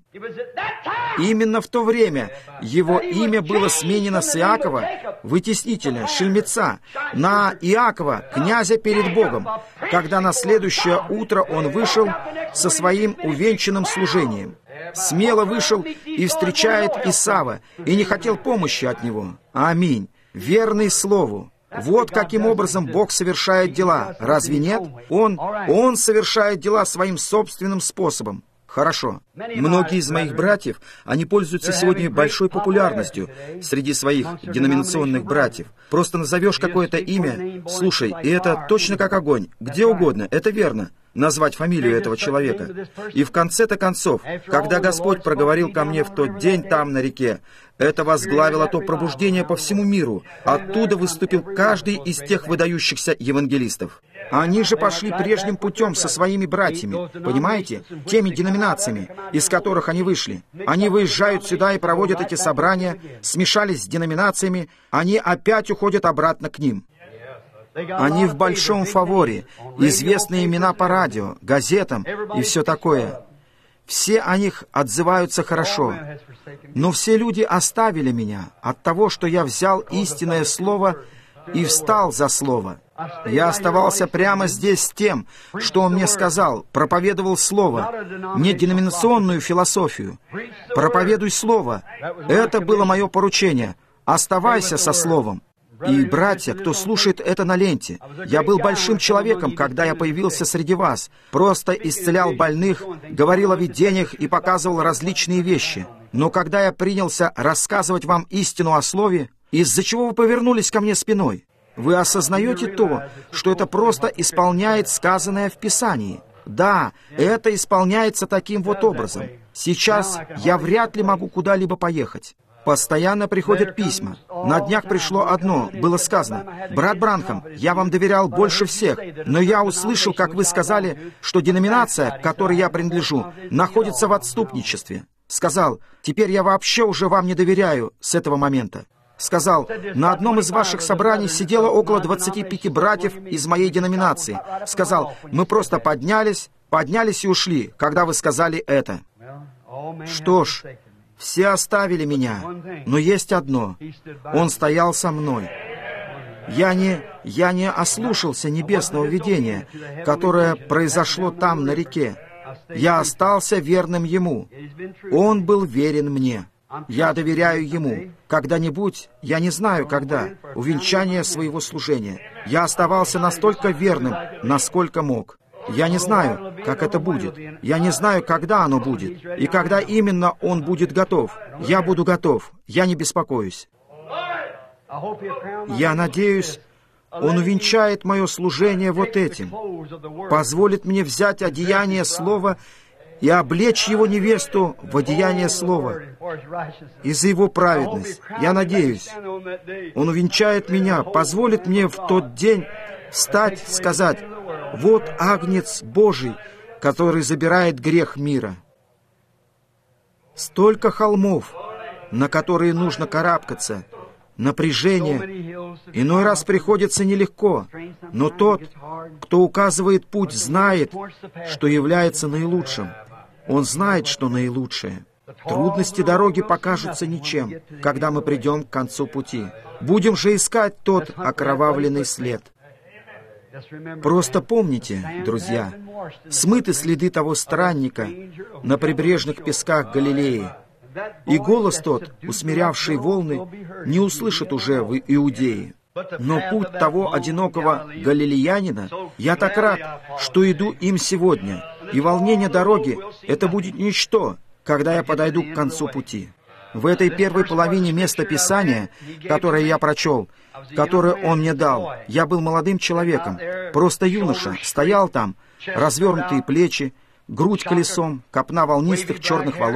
Именно в то время его имя было сменено с Иакова, вытеснителя, шельмеца, на Иакова, князя перед Богом, когда на следующее утро он вышел со своим увенчанным служением. Смело вышел и встречает Исава, и не хотел помощи от него. Аминь. Верный слову. Вот каким образом Бог совершает дела. Разве нет? Он, Он совершает дела своим собственным способом. Хорошо. Многие из моих братьев, они пользуются сегодня большой популярностью среди своих деноминационных братьев. Просто назовешь какое-то имя, слушай, и это точно как огонь, где угодно, это верно, назвать фамилию этого человека. И в конце-то концов, когда Господь проговорил ко мне в тот день там на реке, это возглавило то пробуждение по всему миру. Оттуда выступил каждый из тех выдающихся евангелистов. Они же пошли прежним путем со своими братьями, понимаете, теми деноминациями, из которых они вышли. Они выезжают сюда и проводят эти собрания, смешались с деноминациями, они опять уходят обратно к ним. Они в большом фаворе, известные имена по радио, газетам и все такое. Все о них отзываются хорошо. Но все люди оставили меня от того, что я взял истинное слово и встал за слово. Я оставался прямо здесь с тем, что он мне сказал, проповедовал слово, не деноминационную философию. Проповедуй слово. Это было мое поручение. Оставайся со словом. И, братья, кто слушает это на ленте, я был большим человеком, когда я появился среди вас, просто исцелял больных, говорил о видениях и показывал различные вещи. Но когда я принялся рассказывать вам истину о слове, из-за чего вы повернулись ко мне спиной? Вы осознаете то, что это просто исполняет сказанное в Писании? Да, это исполняется таким вот образом. Сейчас я вряд ли могу куда-либо поехать. Постоянно приходят письма. На днях пришло одно, было сказано: «Брат Бранхам, я вам доверял больше всех, но я услышал, как вы сказали, что деноминация, к которой я принадлежу, находится в отступничестве». Сказал: «Теперь я вообще уже вам не доверяю с этого момента». Сказал: «На одном из ваших собраний сидело около двадцати пяти братьев из моей деноминации». Сказал: «Мы просто поднялись, поднялись и ушли, когда вы сказали это». Что ж, все оставили меня, но есть одно. Он стоял со мной. Я не, я не ослушался небесного видения, которое произошло там, на реке. Я остался верным Ему. Он был верен мне. Я доверяю Ему. Когда-нибудь, я не знаю когда, увенчание своего служения, я оставался настолько верным, насколько мог. Я не знаю, как это будет. Я не знаю, когда оно будет. И когда именно он будет готов. Я буду готов. Я не беспокоюсь. Я надеюсь, он увенчает мое служение вот этим. Позволит мне взять одеяние слова и облечь его невесту в одеяние слова и за его праведность. Я надеюсь, он увенчает меня, позволит мне в тот день встать, сказать: «Вот Агнец Божий, который забирает грех мира». Столько холмов, на которые нужно карабкаться, напряжение. Иной раз приходится нелегко, но тот, кто указывает путь, знает, что является наилучшим. Он знает, что наилучшее. Трудности дороги покажутся ничем, когда мы придем к концу пути. Будем же искать тот окровавленный след. Просто помните, друзья, смыты следы того странника на прибрежных песках Галилеи, и голос тот, усмирявший волны, не услышит уже в Иудее. Но путь того одинокого галилеянина, я так рад, что иду им сегодня, и волнение дороги — это будет ничто, когда я подойду к концу пути. В этой первой половине места Писания, которое я прочел, которое он мне дал, я был молодым человеком, просто юноша, стоял там, развернутые плечи, грудь колесом, копна волнистых черных волос.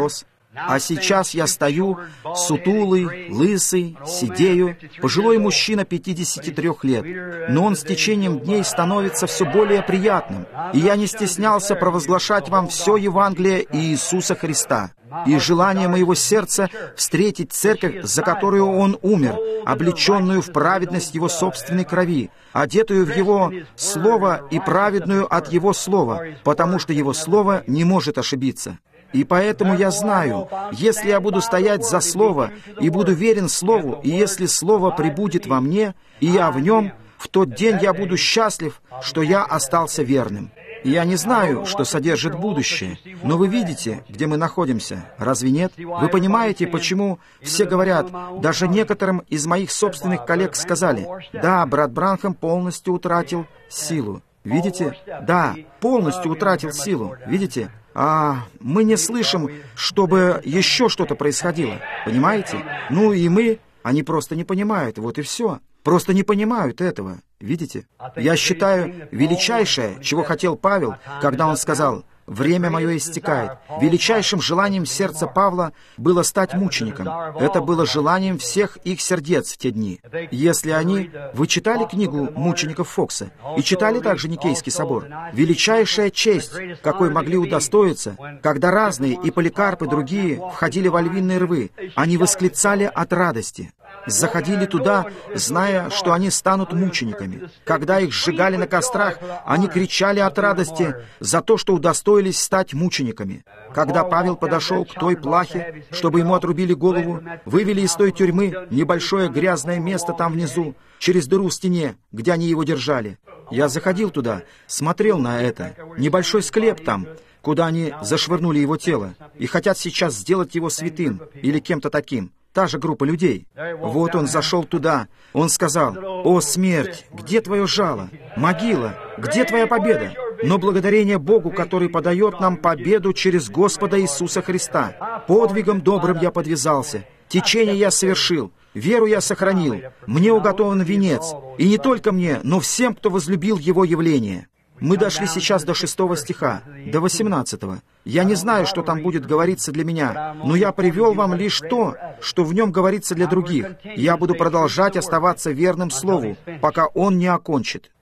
А сейчас я стою, сутулый, лысый, сидею, пожилой мужчина пятидесяти трёх лет, но он с течением дней становится все более приятным, и я не стеснялся провозглашать вам все Евангелие Иисуса Христа. И желание моего сердца встретить церковь, за которую Он умер, облеченную в праведность Его собственной крови, одетую в Его Слово и праведную от Его Слова, потому что Его Слово не может ошибиться. И поэтому я знаю, если я буду стоять за Слово и буду верен Слову, и если Слово пребудет во мне, и я в нем, в тот день я буду счастлив, что я остался верным. И я не знаю, что содержит будущее, но вы видите, где мы находимся, разве нет? Вы понимаете, почему все говорят, даже некоторым из моих собственных коллег сказали, да, брат Бранхам полностью утратил силу. Видите? Да, полностью утратил силу. Видите? А мы не слышим, чтобы еще что-то происходило. Понимаете? Ну и мы, они просто не понимают, вот и все. Просто не понимают этого. Видите? Я считаю, величайшее, чего хотел Павел, когда он сказал «Время мое истекает». Величайшим желанием сердца Павла было стать мучеником. Это было желанием всех их сердец в те дни. Если они... Вы читали книгу мучеников Фокса? И читали также Никейский собор? Величайшая честь, какой могли удостоиться, когда разные, и Поликарп, и другие, входили во львиные рвы, они восклицали от радости. Заходили туда, зная, что они станут мучениками. Когда их сжигали на кострах, они кричали от радости за то, что удостоились стать мучениками. Когда Павел подошел к той плахе, чтобы ему отрубили голову, вывели из той тюрьмы небольшое грязное место там внизу, через дыру в стене, где они его держали. Я заходил туда, смотрел на это. Небольшой склеп там, куда они зашвырнули его тело, и хотят сейчас сделать его святым или кем-то таким. Та же группа людей. Вот он зашел туда. Он сказал: «О, смерть, где твое жало? Могила, где твоя победа?» Но благодарение Богу, который подает нам победу через Господа Иисуса Христа. Подвигом добрым я подвязался, течение я совершил, веру я сохранил, мне уготован венец, и не только мне, но всем, кто возлюбил Его явление. Мы дошли сейчас до шестого стиха, до восемнадцатого. Я не знаю, что там будет говориться для меня, но я привел вам лишь то, что в нем говорится для других. Я буду продолжать оставаться верным Слову, пока Он не окончит.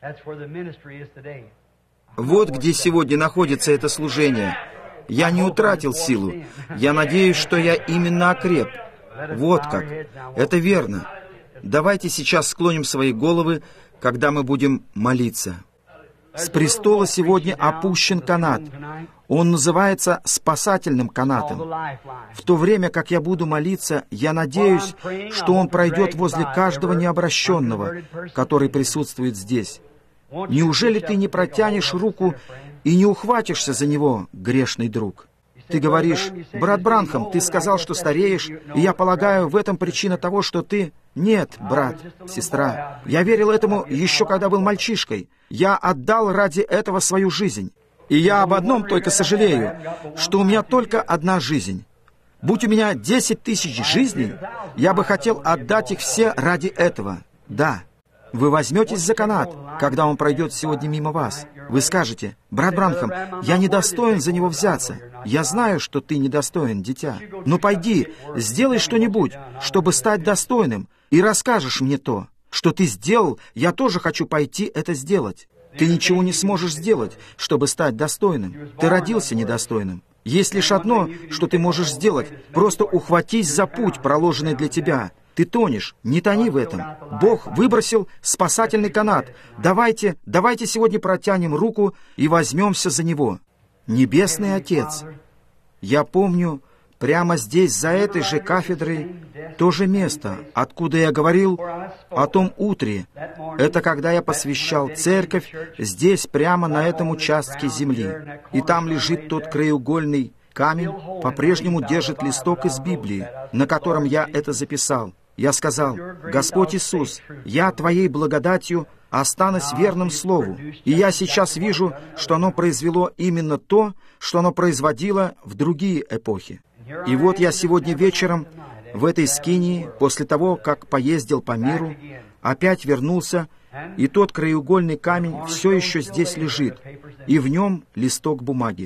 Вот где сегодня находится это служение. Я не утратил силу. Я надеюсь, что я именно окреп. Вот как. Это верно. Давайте сейчас склоним свои головы, когда мы будем молиться. С престола сегодня опущен канат. Он называется спасательным канатом. В то время, как я буду молиться, я надеюсь, что он пройдет возле каждого необращенного, который присутствует здесь. Неужели ты не протянешь руку и не ухватишься за него, грешный друг? Ты говоришь: «Брат Бранхам, ты сказал, что стареешь, и я полагаю, в этом причина того, что ты...» Нет, брат, сестра, я верил этому еще когда был мальчишкой. Я отдал ради этого свою жизнь. И я об одном только сожалею, что у меня только одна жизнь. Будь у меня десять тысяч жизней, я бы хотел отдать их все ради этого. Да. Вы возьметесь за канат, когда он пройдет сегодня мимо вас. Вы скажете: «Брат Бранхам, я недостоин за него взяться». Я знаю, что ты недостоин, дитя. Но пойди, сделай что-нибудь, чтобы стать достойным, и расскажешь мне то, что ты сделал. Я тоже хочу пойти это сделать. Ты ничего не сможешь сделать, чтобы стать достойным. Ты родился недостойным. Есть лишь одно, что ты можешь сделать. Просто ухватись за путь, проложенный для тебя. Ты тонешь, не тони в этом. Бог выбросил спасательный канат. Давайте, давайте сегодня протянем руку и возьмемся за него. Небесный Отец, я помню, прямо здесь, за этой же кафедрой, то же место, откуда я говорил о том утре. Это когда я посвящал церковь здесь, прямо на этом участке земли. И там лежит тот краеугольный камень, по-прежнему держит листок из Библии, на котором я это записал. Я сказал: «Господь Иисус, я Твоей благодатью останусь верным Слову, и я сейчас вижу, что оно произвело именно то, что оно производило в другие эпохи». И вот я сегодня вечером в этой скинии, после того, как поездил по миру, опять вернулся, и тот краеугольный камень все еще здесь лежит, и в нем листок бумаги.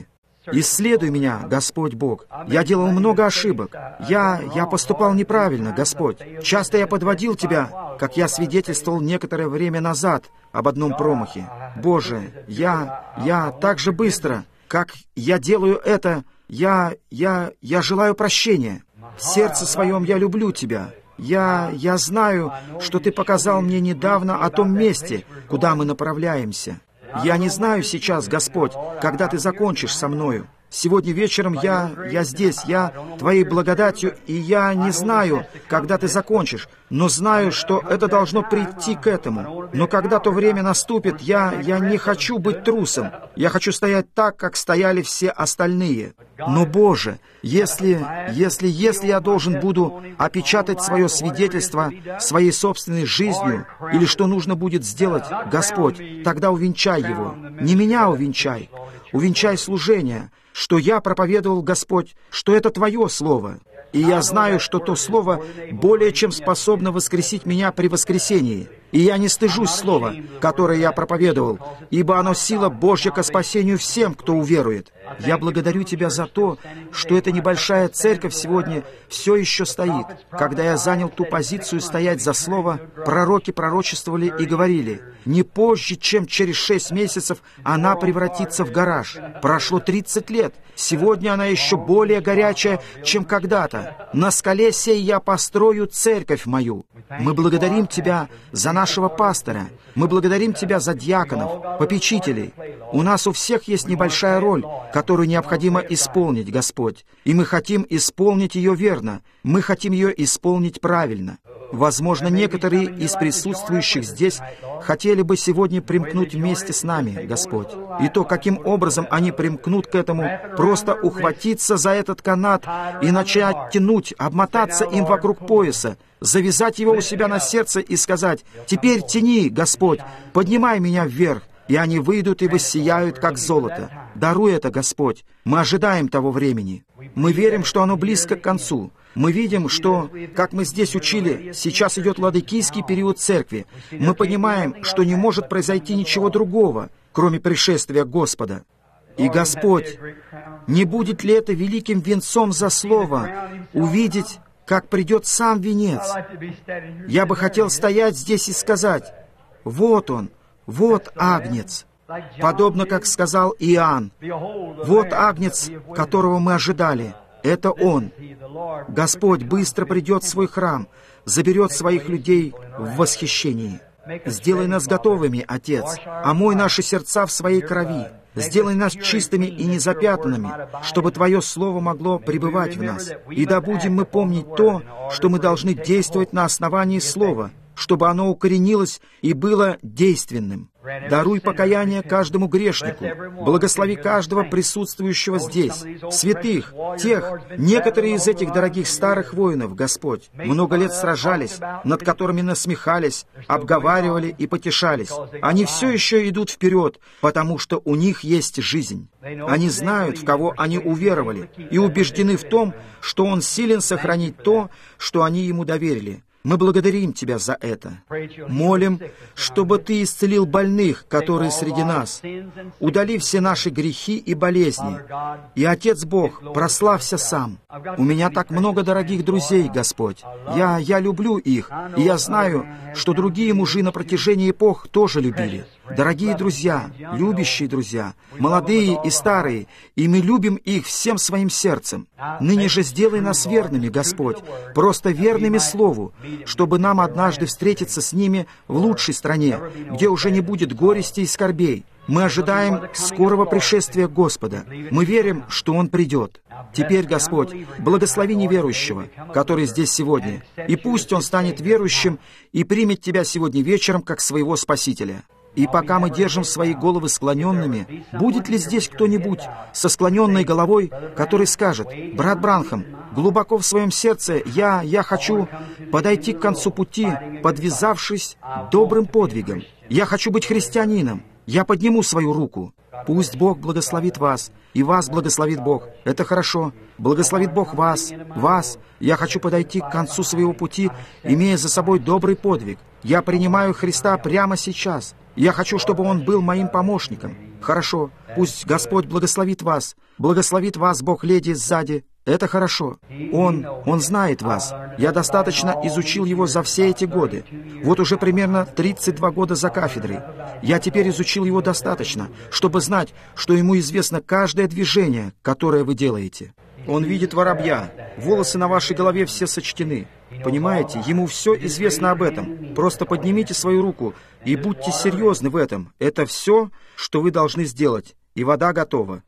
Исследуй меня, Господь Бог. Я делал много ошибок. Я, я поступал неправильно, Господь. Часто я подводил Тебя, как я свидетельствовал некоторое время назад об одном промахе. Боже, я, я так же быстро, как я делаю это, я, я, я желаю прощения. В сердце своем я люблю Тебя. Я, я знаю, что Ты показал мне недавно о том месте, куда мы направляемся. Я не знаю сейчас, Господь, когда Ты закончишь со мною. Сегодня вечером я, я здесь, я Твоей благодатью, и я не знаю, когда Ты закончишь, но знаю, что это должно прийти к этому. Но когда то время наступит, я, я не хочу быть трусом. Я хочу стоять так, как стояли все остальные. Но, Боже, если, если, если я должен буду опечатать свое свидетельство своей собственной жизнью, или что нужно будет сделать, Господь, тогда увенчай его. Не меня увенчай, увенчай служение, что я проповедовал, Господь, что это Твое Слово. И я знаю, что то Слово более чем способно воскресить меня при воскресении. И я не стыжусь Слова, которое я проповедовал, ибо оно сила Божья ко спасению всем, кто уверует. Я благодарю Тебя за то, что эта небольшая церковь сегодня все еще стоит. Когда я занял ту позицию стоять за Слово, пророки пророчествовали и говорили, не позже, чем через шесть месяцев она превратится в гараж. Прошло тридцать лет. Сегодня она еще более горячая, чем когда-то. На скале сей я построю церковь мою. Мы благодарим Тебя за нашего пастора. Мы благодарим Тебя за диаконов, попечителей. У нас у всех есть небольшая роль, которую необходимо исполнить, Господь. И мы хотим исполнить ее верно. Мы хотим ее исполнить правильно. Возможно, некоторые из присутствующих здесь хотели бы сегодня примкнуть вместе с нами, Господь. И то, каким образом они примкнут к этому, просто ухватиться за этот канат и начать тянуть, обмотаться им вокруг пояса, завязать его у себя на сердце и сказать: «Теперь тяни, Господь, поднимай меня вверх». И они выйдут и воссияют, как золото. Даруй это, Господь. Мы ожидаем того времени. Мы верим, что оно близко к концу. Мы видим, что, как мы здесь учили, сейчас идет ладыкийский период церкви. Мы понимаем, что не может произойти ничего другого, кроме пришествия Господа. И, Господь, не будет ли это великим венцом за слово, увидеть, как придет сам венец? Я бы хотел стоять здесь и сказать: «Вот он, вот Агнец», подобно как сказал Иоанн: «Вот Агнец, которого мы ожидали, это Он». Господь быстро придет в свой храм, заберет своих людей в восхищении. Сделай нас готовыми, Отец, омой наши сердца в своей крови. Сделай нас чистыми и незапятнанными, чтобы Твое Слово могло пребывать в нас. И да будем мы помнить то, что мы должны действовать на основании Слова, чтобы оно укоренилось и было действенным. Даруй покаяние каждому грешнику. Благослови каждого присутствующего здесь, святых, тех, некоторые из этих дорогих старых воинов, Господь, много лет сражались, над которыми насмехались, обговаривали и потешались. Они все еще идут вперед, потому что у них есть жизнь. Они знают, в кого они уверовали, и убеждены в том, что Он силен сохранить то, что они Ему доверили. Мы благодарим Тебя за это. Молим, чтобы Ты исцелил больных, которые среди нас. Удали все наши грехи и болезни. И, Отец Бог, прославься сам. У меня так много дорогих друзей, Господь. Я, я люблю их, и я знаю, что другие мужи на протяжении эпох тоже любили. Дорогие друзья, любящие друзья, молодые и старые, и мы любим их всем своим сердцем. Ныне же сделай нас верными, Господь, просто верными Слову, чтобы нам однажды встретиться с ними в лучшей стране, где уже не будет горести и скорбей. Мы ожидаем скорого пришествия Господа. Мы верим, что Он придет. Теперь, Господь, благослови неверующего, который здесь сегодня, и пусть он станет верующим и примет Тебя сегодня вечером как своего Спасителя. И пока мы держим свои головы склоненными, будет ли здесь кто-нибудь со склоненной головой, который скажет: «Брат Бранхам, глубоко в своем сердце я, я хочу подойти к концу пути, подвязавшись добрым подвигом. Я хочу быть христианином. Я подниму свою руку». Пусть Бог благословит вас, и вас благословит Бог. Это хорошо. Благословит Бог вас, вас. Я хочу подойти к концу своего пути, имея за собой добрый подвиг. Я принимаю Христа прямо сейчас. Я хочу, чтобы Он был моим помощником. Хорошо. Пусть Господь благословит вас. Благословит вас Бог леди сзади. Это хорошо. Он, он знает вас. Я достаточно изучил его за все эти годы. Вот уже примерно тридцать два года за кафедрой. Я теперь изучил его достаточно, чтобы знать, что ему известно каждое движение, которое вы делаете. Он видит воробья. Волосы на вашей голове все сочтены. Понимаете, ему все известно об этом. Просто поднимите свою руку и будьте серьезны в этом. Это все, что вы должны сделать. И вода готова.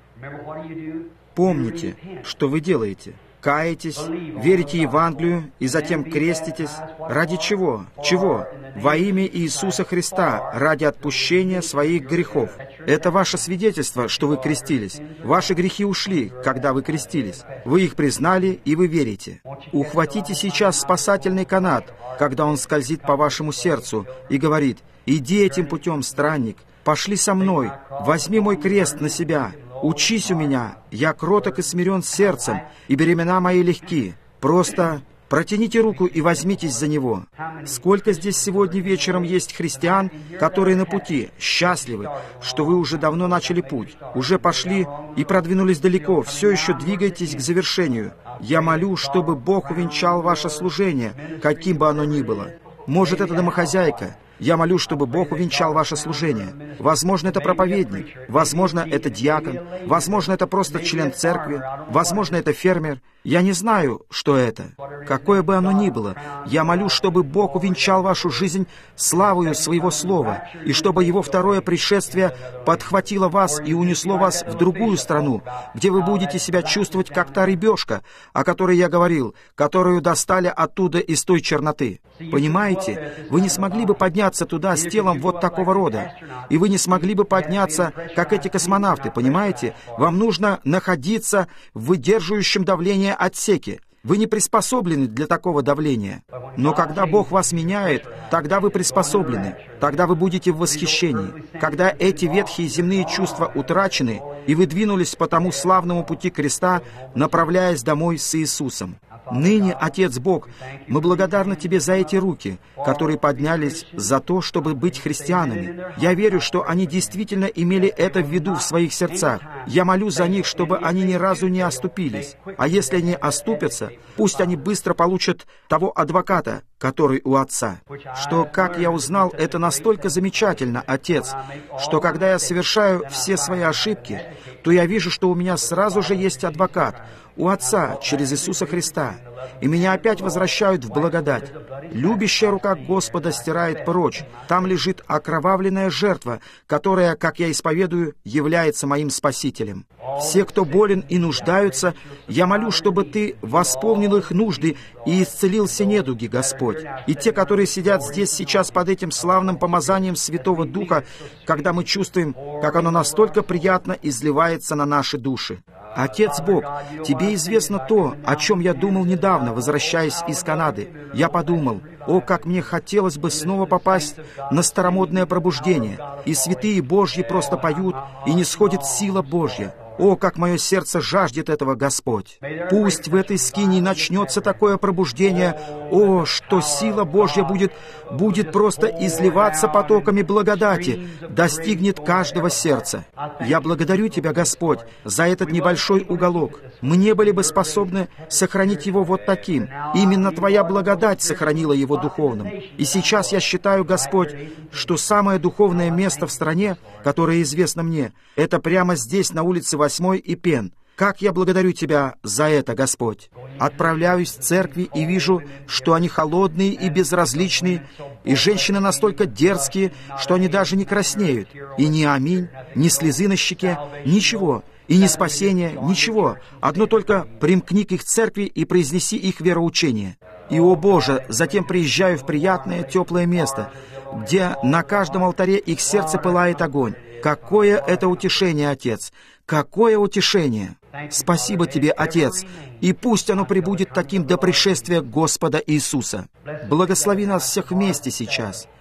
Помните, что вы делаете. Каетесь, верите Евангелию и затем креститесь. Ради чего? Чего? Во имя Иисуса Христа, ради отпущения своих грехов. Это ваше свидетельство, что вы крестились. Ваши грехи ушли, когда вы крестились. Вы их признали, и вы верите. Ухватите сейчас спасательный канат, когда он скользит по вашему сердцу и говорит: «Иди этим путем, странник, пошли со мной, возьми мой крест на себя». Учись у меня, я кроток и смирен сердцем, и бремена мои легки. Просто протяните руку и возьмитесь за него. Сколько здесь сегодня вечером есть христиан, которые на пути, счастливы, что вы уже давно начали путь, уже пошли и продвинулись далеко, все еще двигаетесь к завершению. Я молю, чтобы Бог увенчал ваше служение, каким бы оно ни было. Может, это домохозяйка. Я молю, чтобы Бог увенчал ваше служение. Возможно, это проповедник, возможно, это диакон, возможно, это просто член церкви, возможно, это фермер. Я не знаю, что это. Какое бы оно ни было, я молю, чтобы Бог увенчал вашу жизнь славою Своего Слова, и чтобы Его второе пришествие подхватило вас и унесло вас в другую страну, где вы будете себя чувствовать как та рыбешка, о которой я говорил, которую достали оттуда из той черноты. Понимаете, вы не смогли бы подняться туда с телом вот такого рода, и вы не смогли бы подняться, как эти космонавты, понимаете? Вам нужно находиться в выдерживающем давление отсеке. Вы не приспособлены для такого давления. Но когда Бог вас меняет, тогда вы приспособлены. Тогда вы будете в восхищении. Когда эти ветхие земные чувства утрачены, и вы двинулись по тому славному пути креста, направляясь домой с Иисусом. Ныне, Отец Бог, мы благодарны Тебе за эти руки, которые поднялись за то, чтобы быть христианами. Я верю, что они действительно имели это в виду в своих сердцах. Я молю за них, чтобы они ни разу не оступились. А если они оступятся, пусть они быстро получат того адвоката, который у Отца. Что, как я узнал, это настолько замечательно, Отец, что когда я совершаю все свои ошибки, то я вижу, что у меня сразу же есть адвокат, у Отца, через Иисуса Христа, и меня опять возвращают в благодать. Любящая рука Господа стирает прочь. Там лежит окровавленная жертва, которая, как я исповедую, является моим Спасителем. Все, кто болен и нуждаются, я молю, чтобы Ты восполнил их нужды и исцелил все недуги, Господь. И те, которые сидят здесь сейчас под этим славным помазанием Святого Духа, когда мы чувствуем, как оно настолько приятно изливается на наши души. Отец Бог, Тебе известно то, о чем я думал недавно, возвращаясь из Канады. Я подумал: о, как мне хотелось бы снова попасть на старомодное пробуждение, и святые Божьи просто поют, и не сходит сила Божья. О, как мое сердце жаждет этого, Господь! Пусть в этой скинии начнется такое пробуждение. О, что сила Божья будет, будет просто изливаться потоками благодати, достигнет каждого сердца. Я благодарю Тебя, Господь, за этот небольшой уголок. Мы не были бы способны сохранить его вот таким. Именно Твоя благодать сохранила его духовным. И сейчас я считаю, Господь, что самое духовное место в стране, которое известно мне, это прямо здесь, на улице Восьмой и Пен. Как я благодарю Тебя за это, Господь! Отправляюсь в церкви и вижу, что они холодные и безразличные, и женщины настолько дерзкие, что они даже не краснеют. И ни аминь, ни слезы на щеке, ничего, и ни спасения, ничего. Одно только: примкни к их церкви и произнеси их вероучение. И, о Боже, затем приезжаю в приятное, теплое место, где на каждом алтаре их сердце пылает огонь. Какое это утешение, Отец! Какое утешение! Спасибо Тебе, Отец, и пусть оно пребудет таким до пришествия Господа Иисуса. Благослови нас всех вместе сейчас.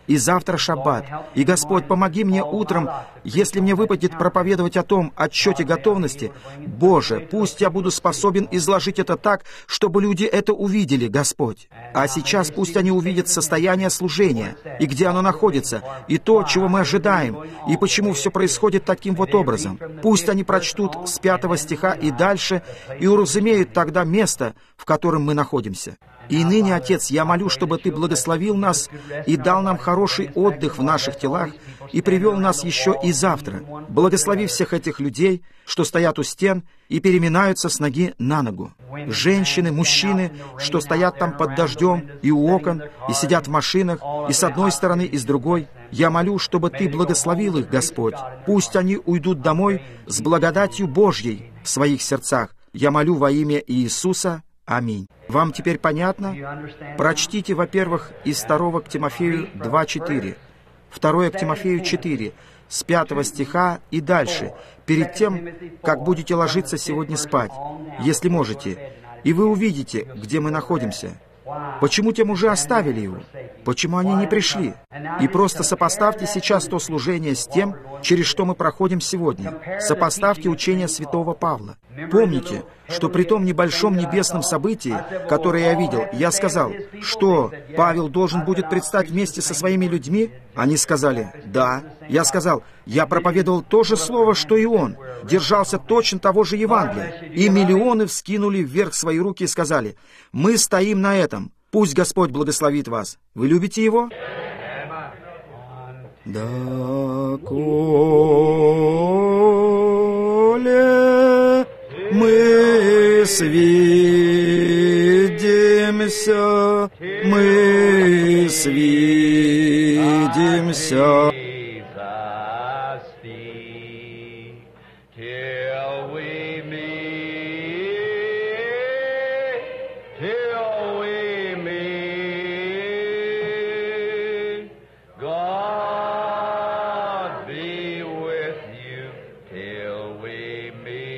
И завтра шаббат. И, Господь, помоги мне утром, если мне выпадет проповедовать о том отчете готовности. Боже, пусть я буду способен изложить это так, чтобы люди это увидели, Господь. А сейчас пусть они увидят состояние служения, и где оно находится, и то, чего мы ожидаем, и почему все происходит таким вот образом. Пусть они прочтут с пятого стиха и дальше, и уразумеют тогда место, в котором мы находимся. И ныне, Отец, я молю, чтобы Ты благословил нас и дал нам хороший отдых в наших телах и привел нас еще и завтра. Благослови всех этих людей, что стоят у стен и переминаются с ноги на ногу. Женщины, мужчины, что стоят там под дождем и у окон, и сидят в машинах, и с одной стороны, и с другой. Я молю, чтобы Ты благословил их, Господь. Пусть они уйдут домой с благодатью Божьей в своих сердцах. Я молю во имя Иисуса. Аминь. Вам теперь понятно? Прочтите, во-первых, из второго к Тимофею два четыре, второе к Тимофею четыре, с пятого стиха и дальше, перед тем, как будете ложиться сегодня спать, если можете, и вы увидите, где мы находимся. Почему те мужи оставили его? Почему они не пришли? И просто сопоставьте сейчас то служение с тем, через что мы проходим сегодня. Сопоставьте учение святого Павла. Помните, что при том небольшом небесном событии, которое я видел, я сказал, что Павел должен будет предстать вместе со своими людьми? Они сказали, да. Я сказал, я проповедовал то же слово, что и он, держался точно того же Евангелия. И миллионы вскинули вверх свои руки и сказали, мы стоим на этом. Пусть Господь благословит вас. Вы любите Его? Да, коли мы свидимся, мы свидимся. God be with you till we meet.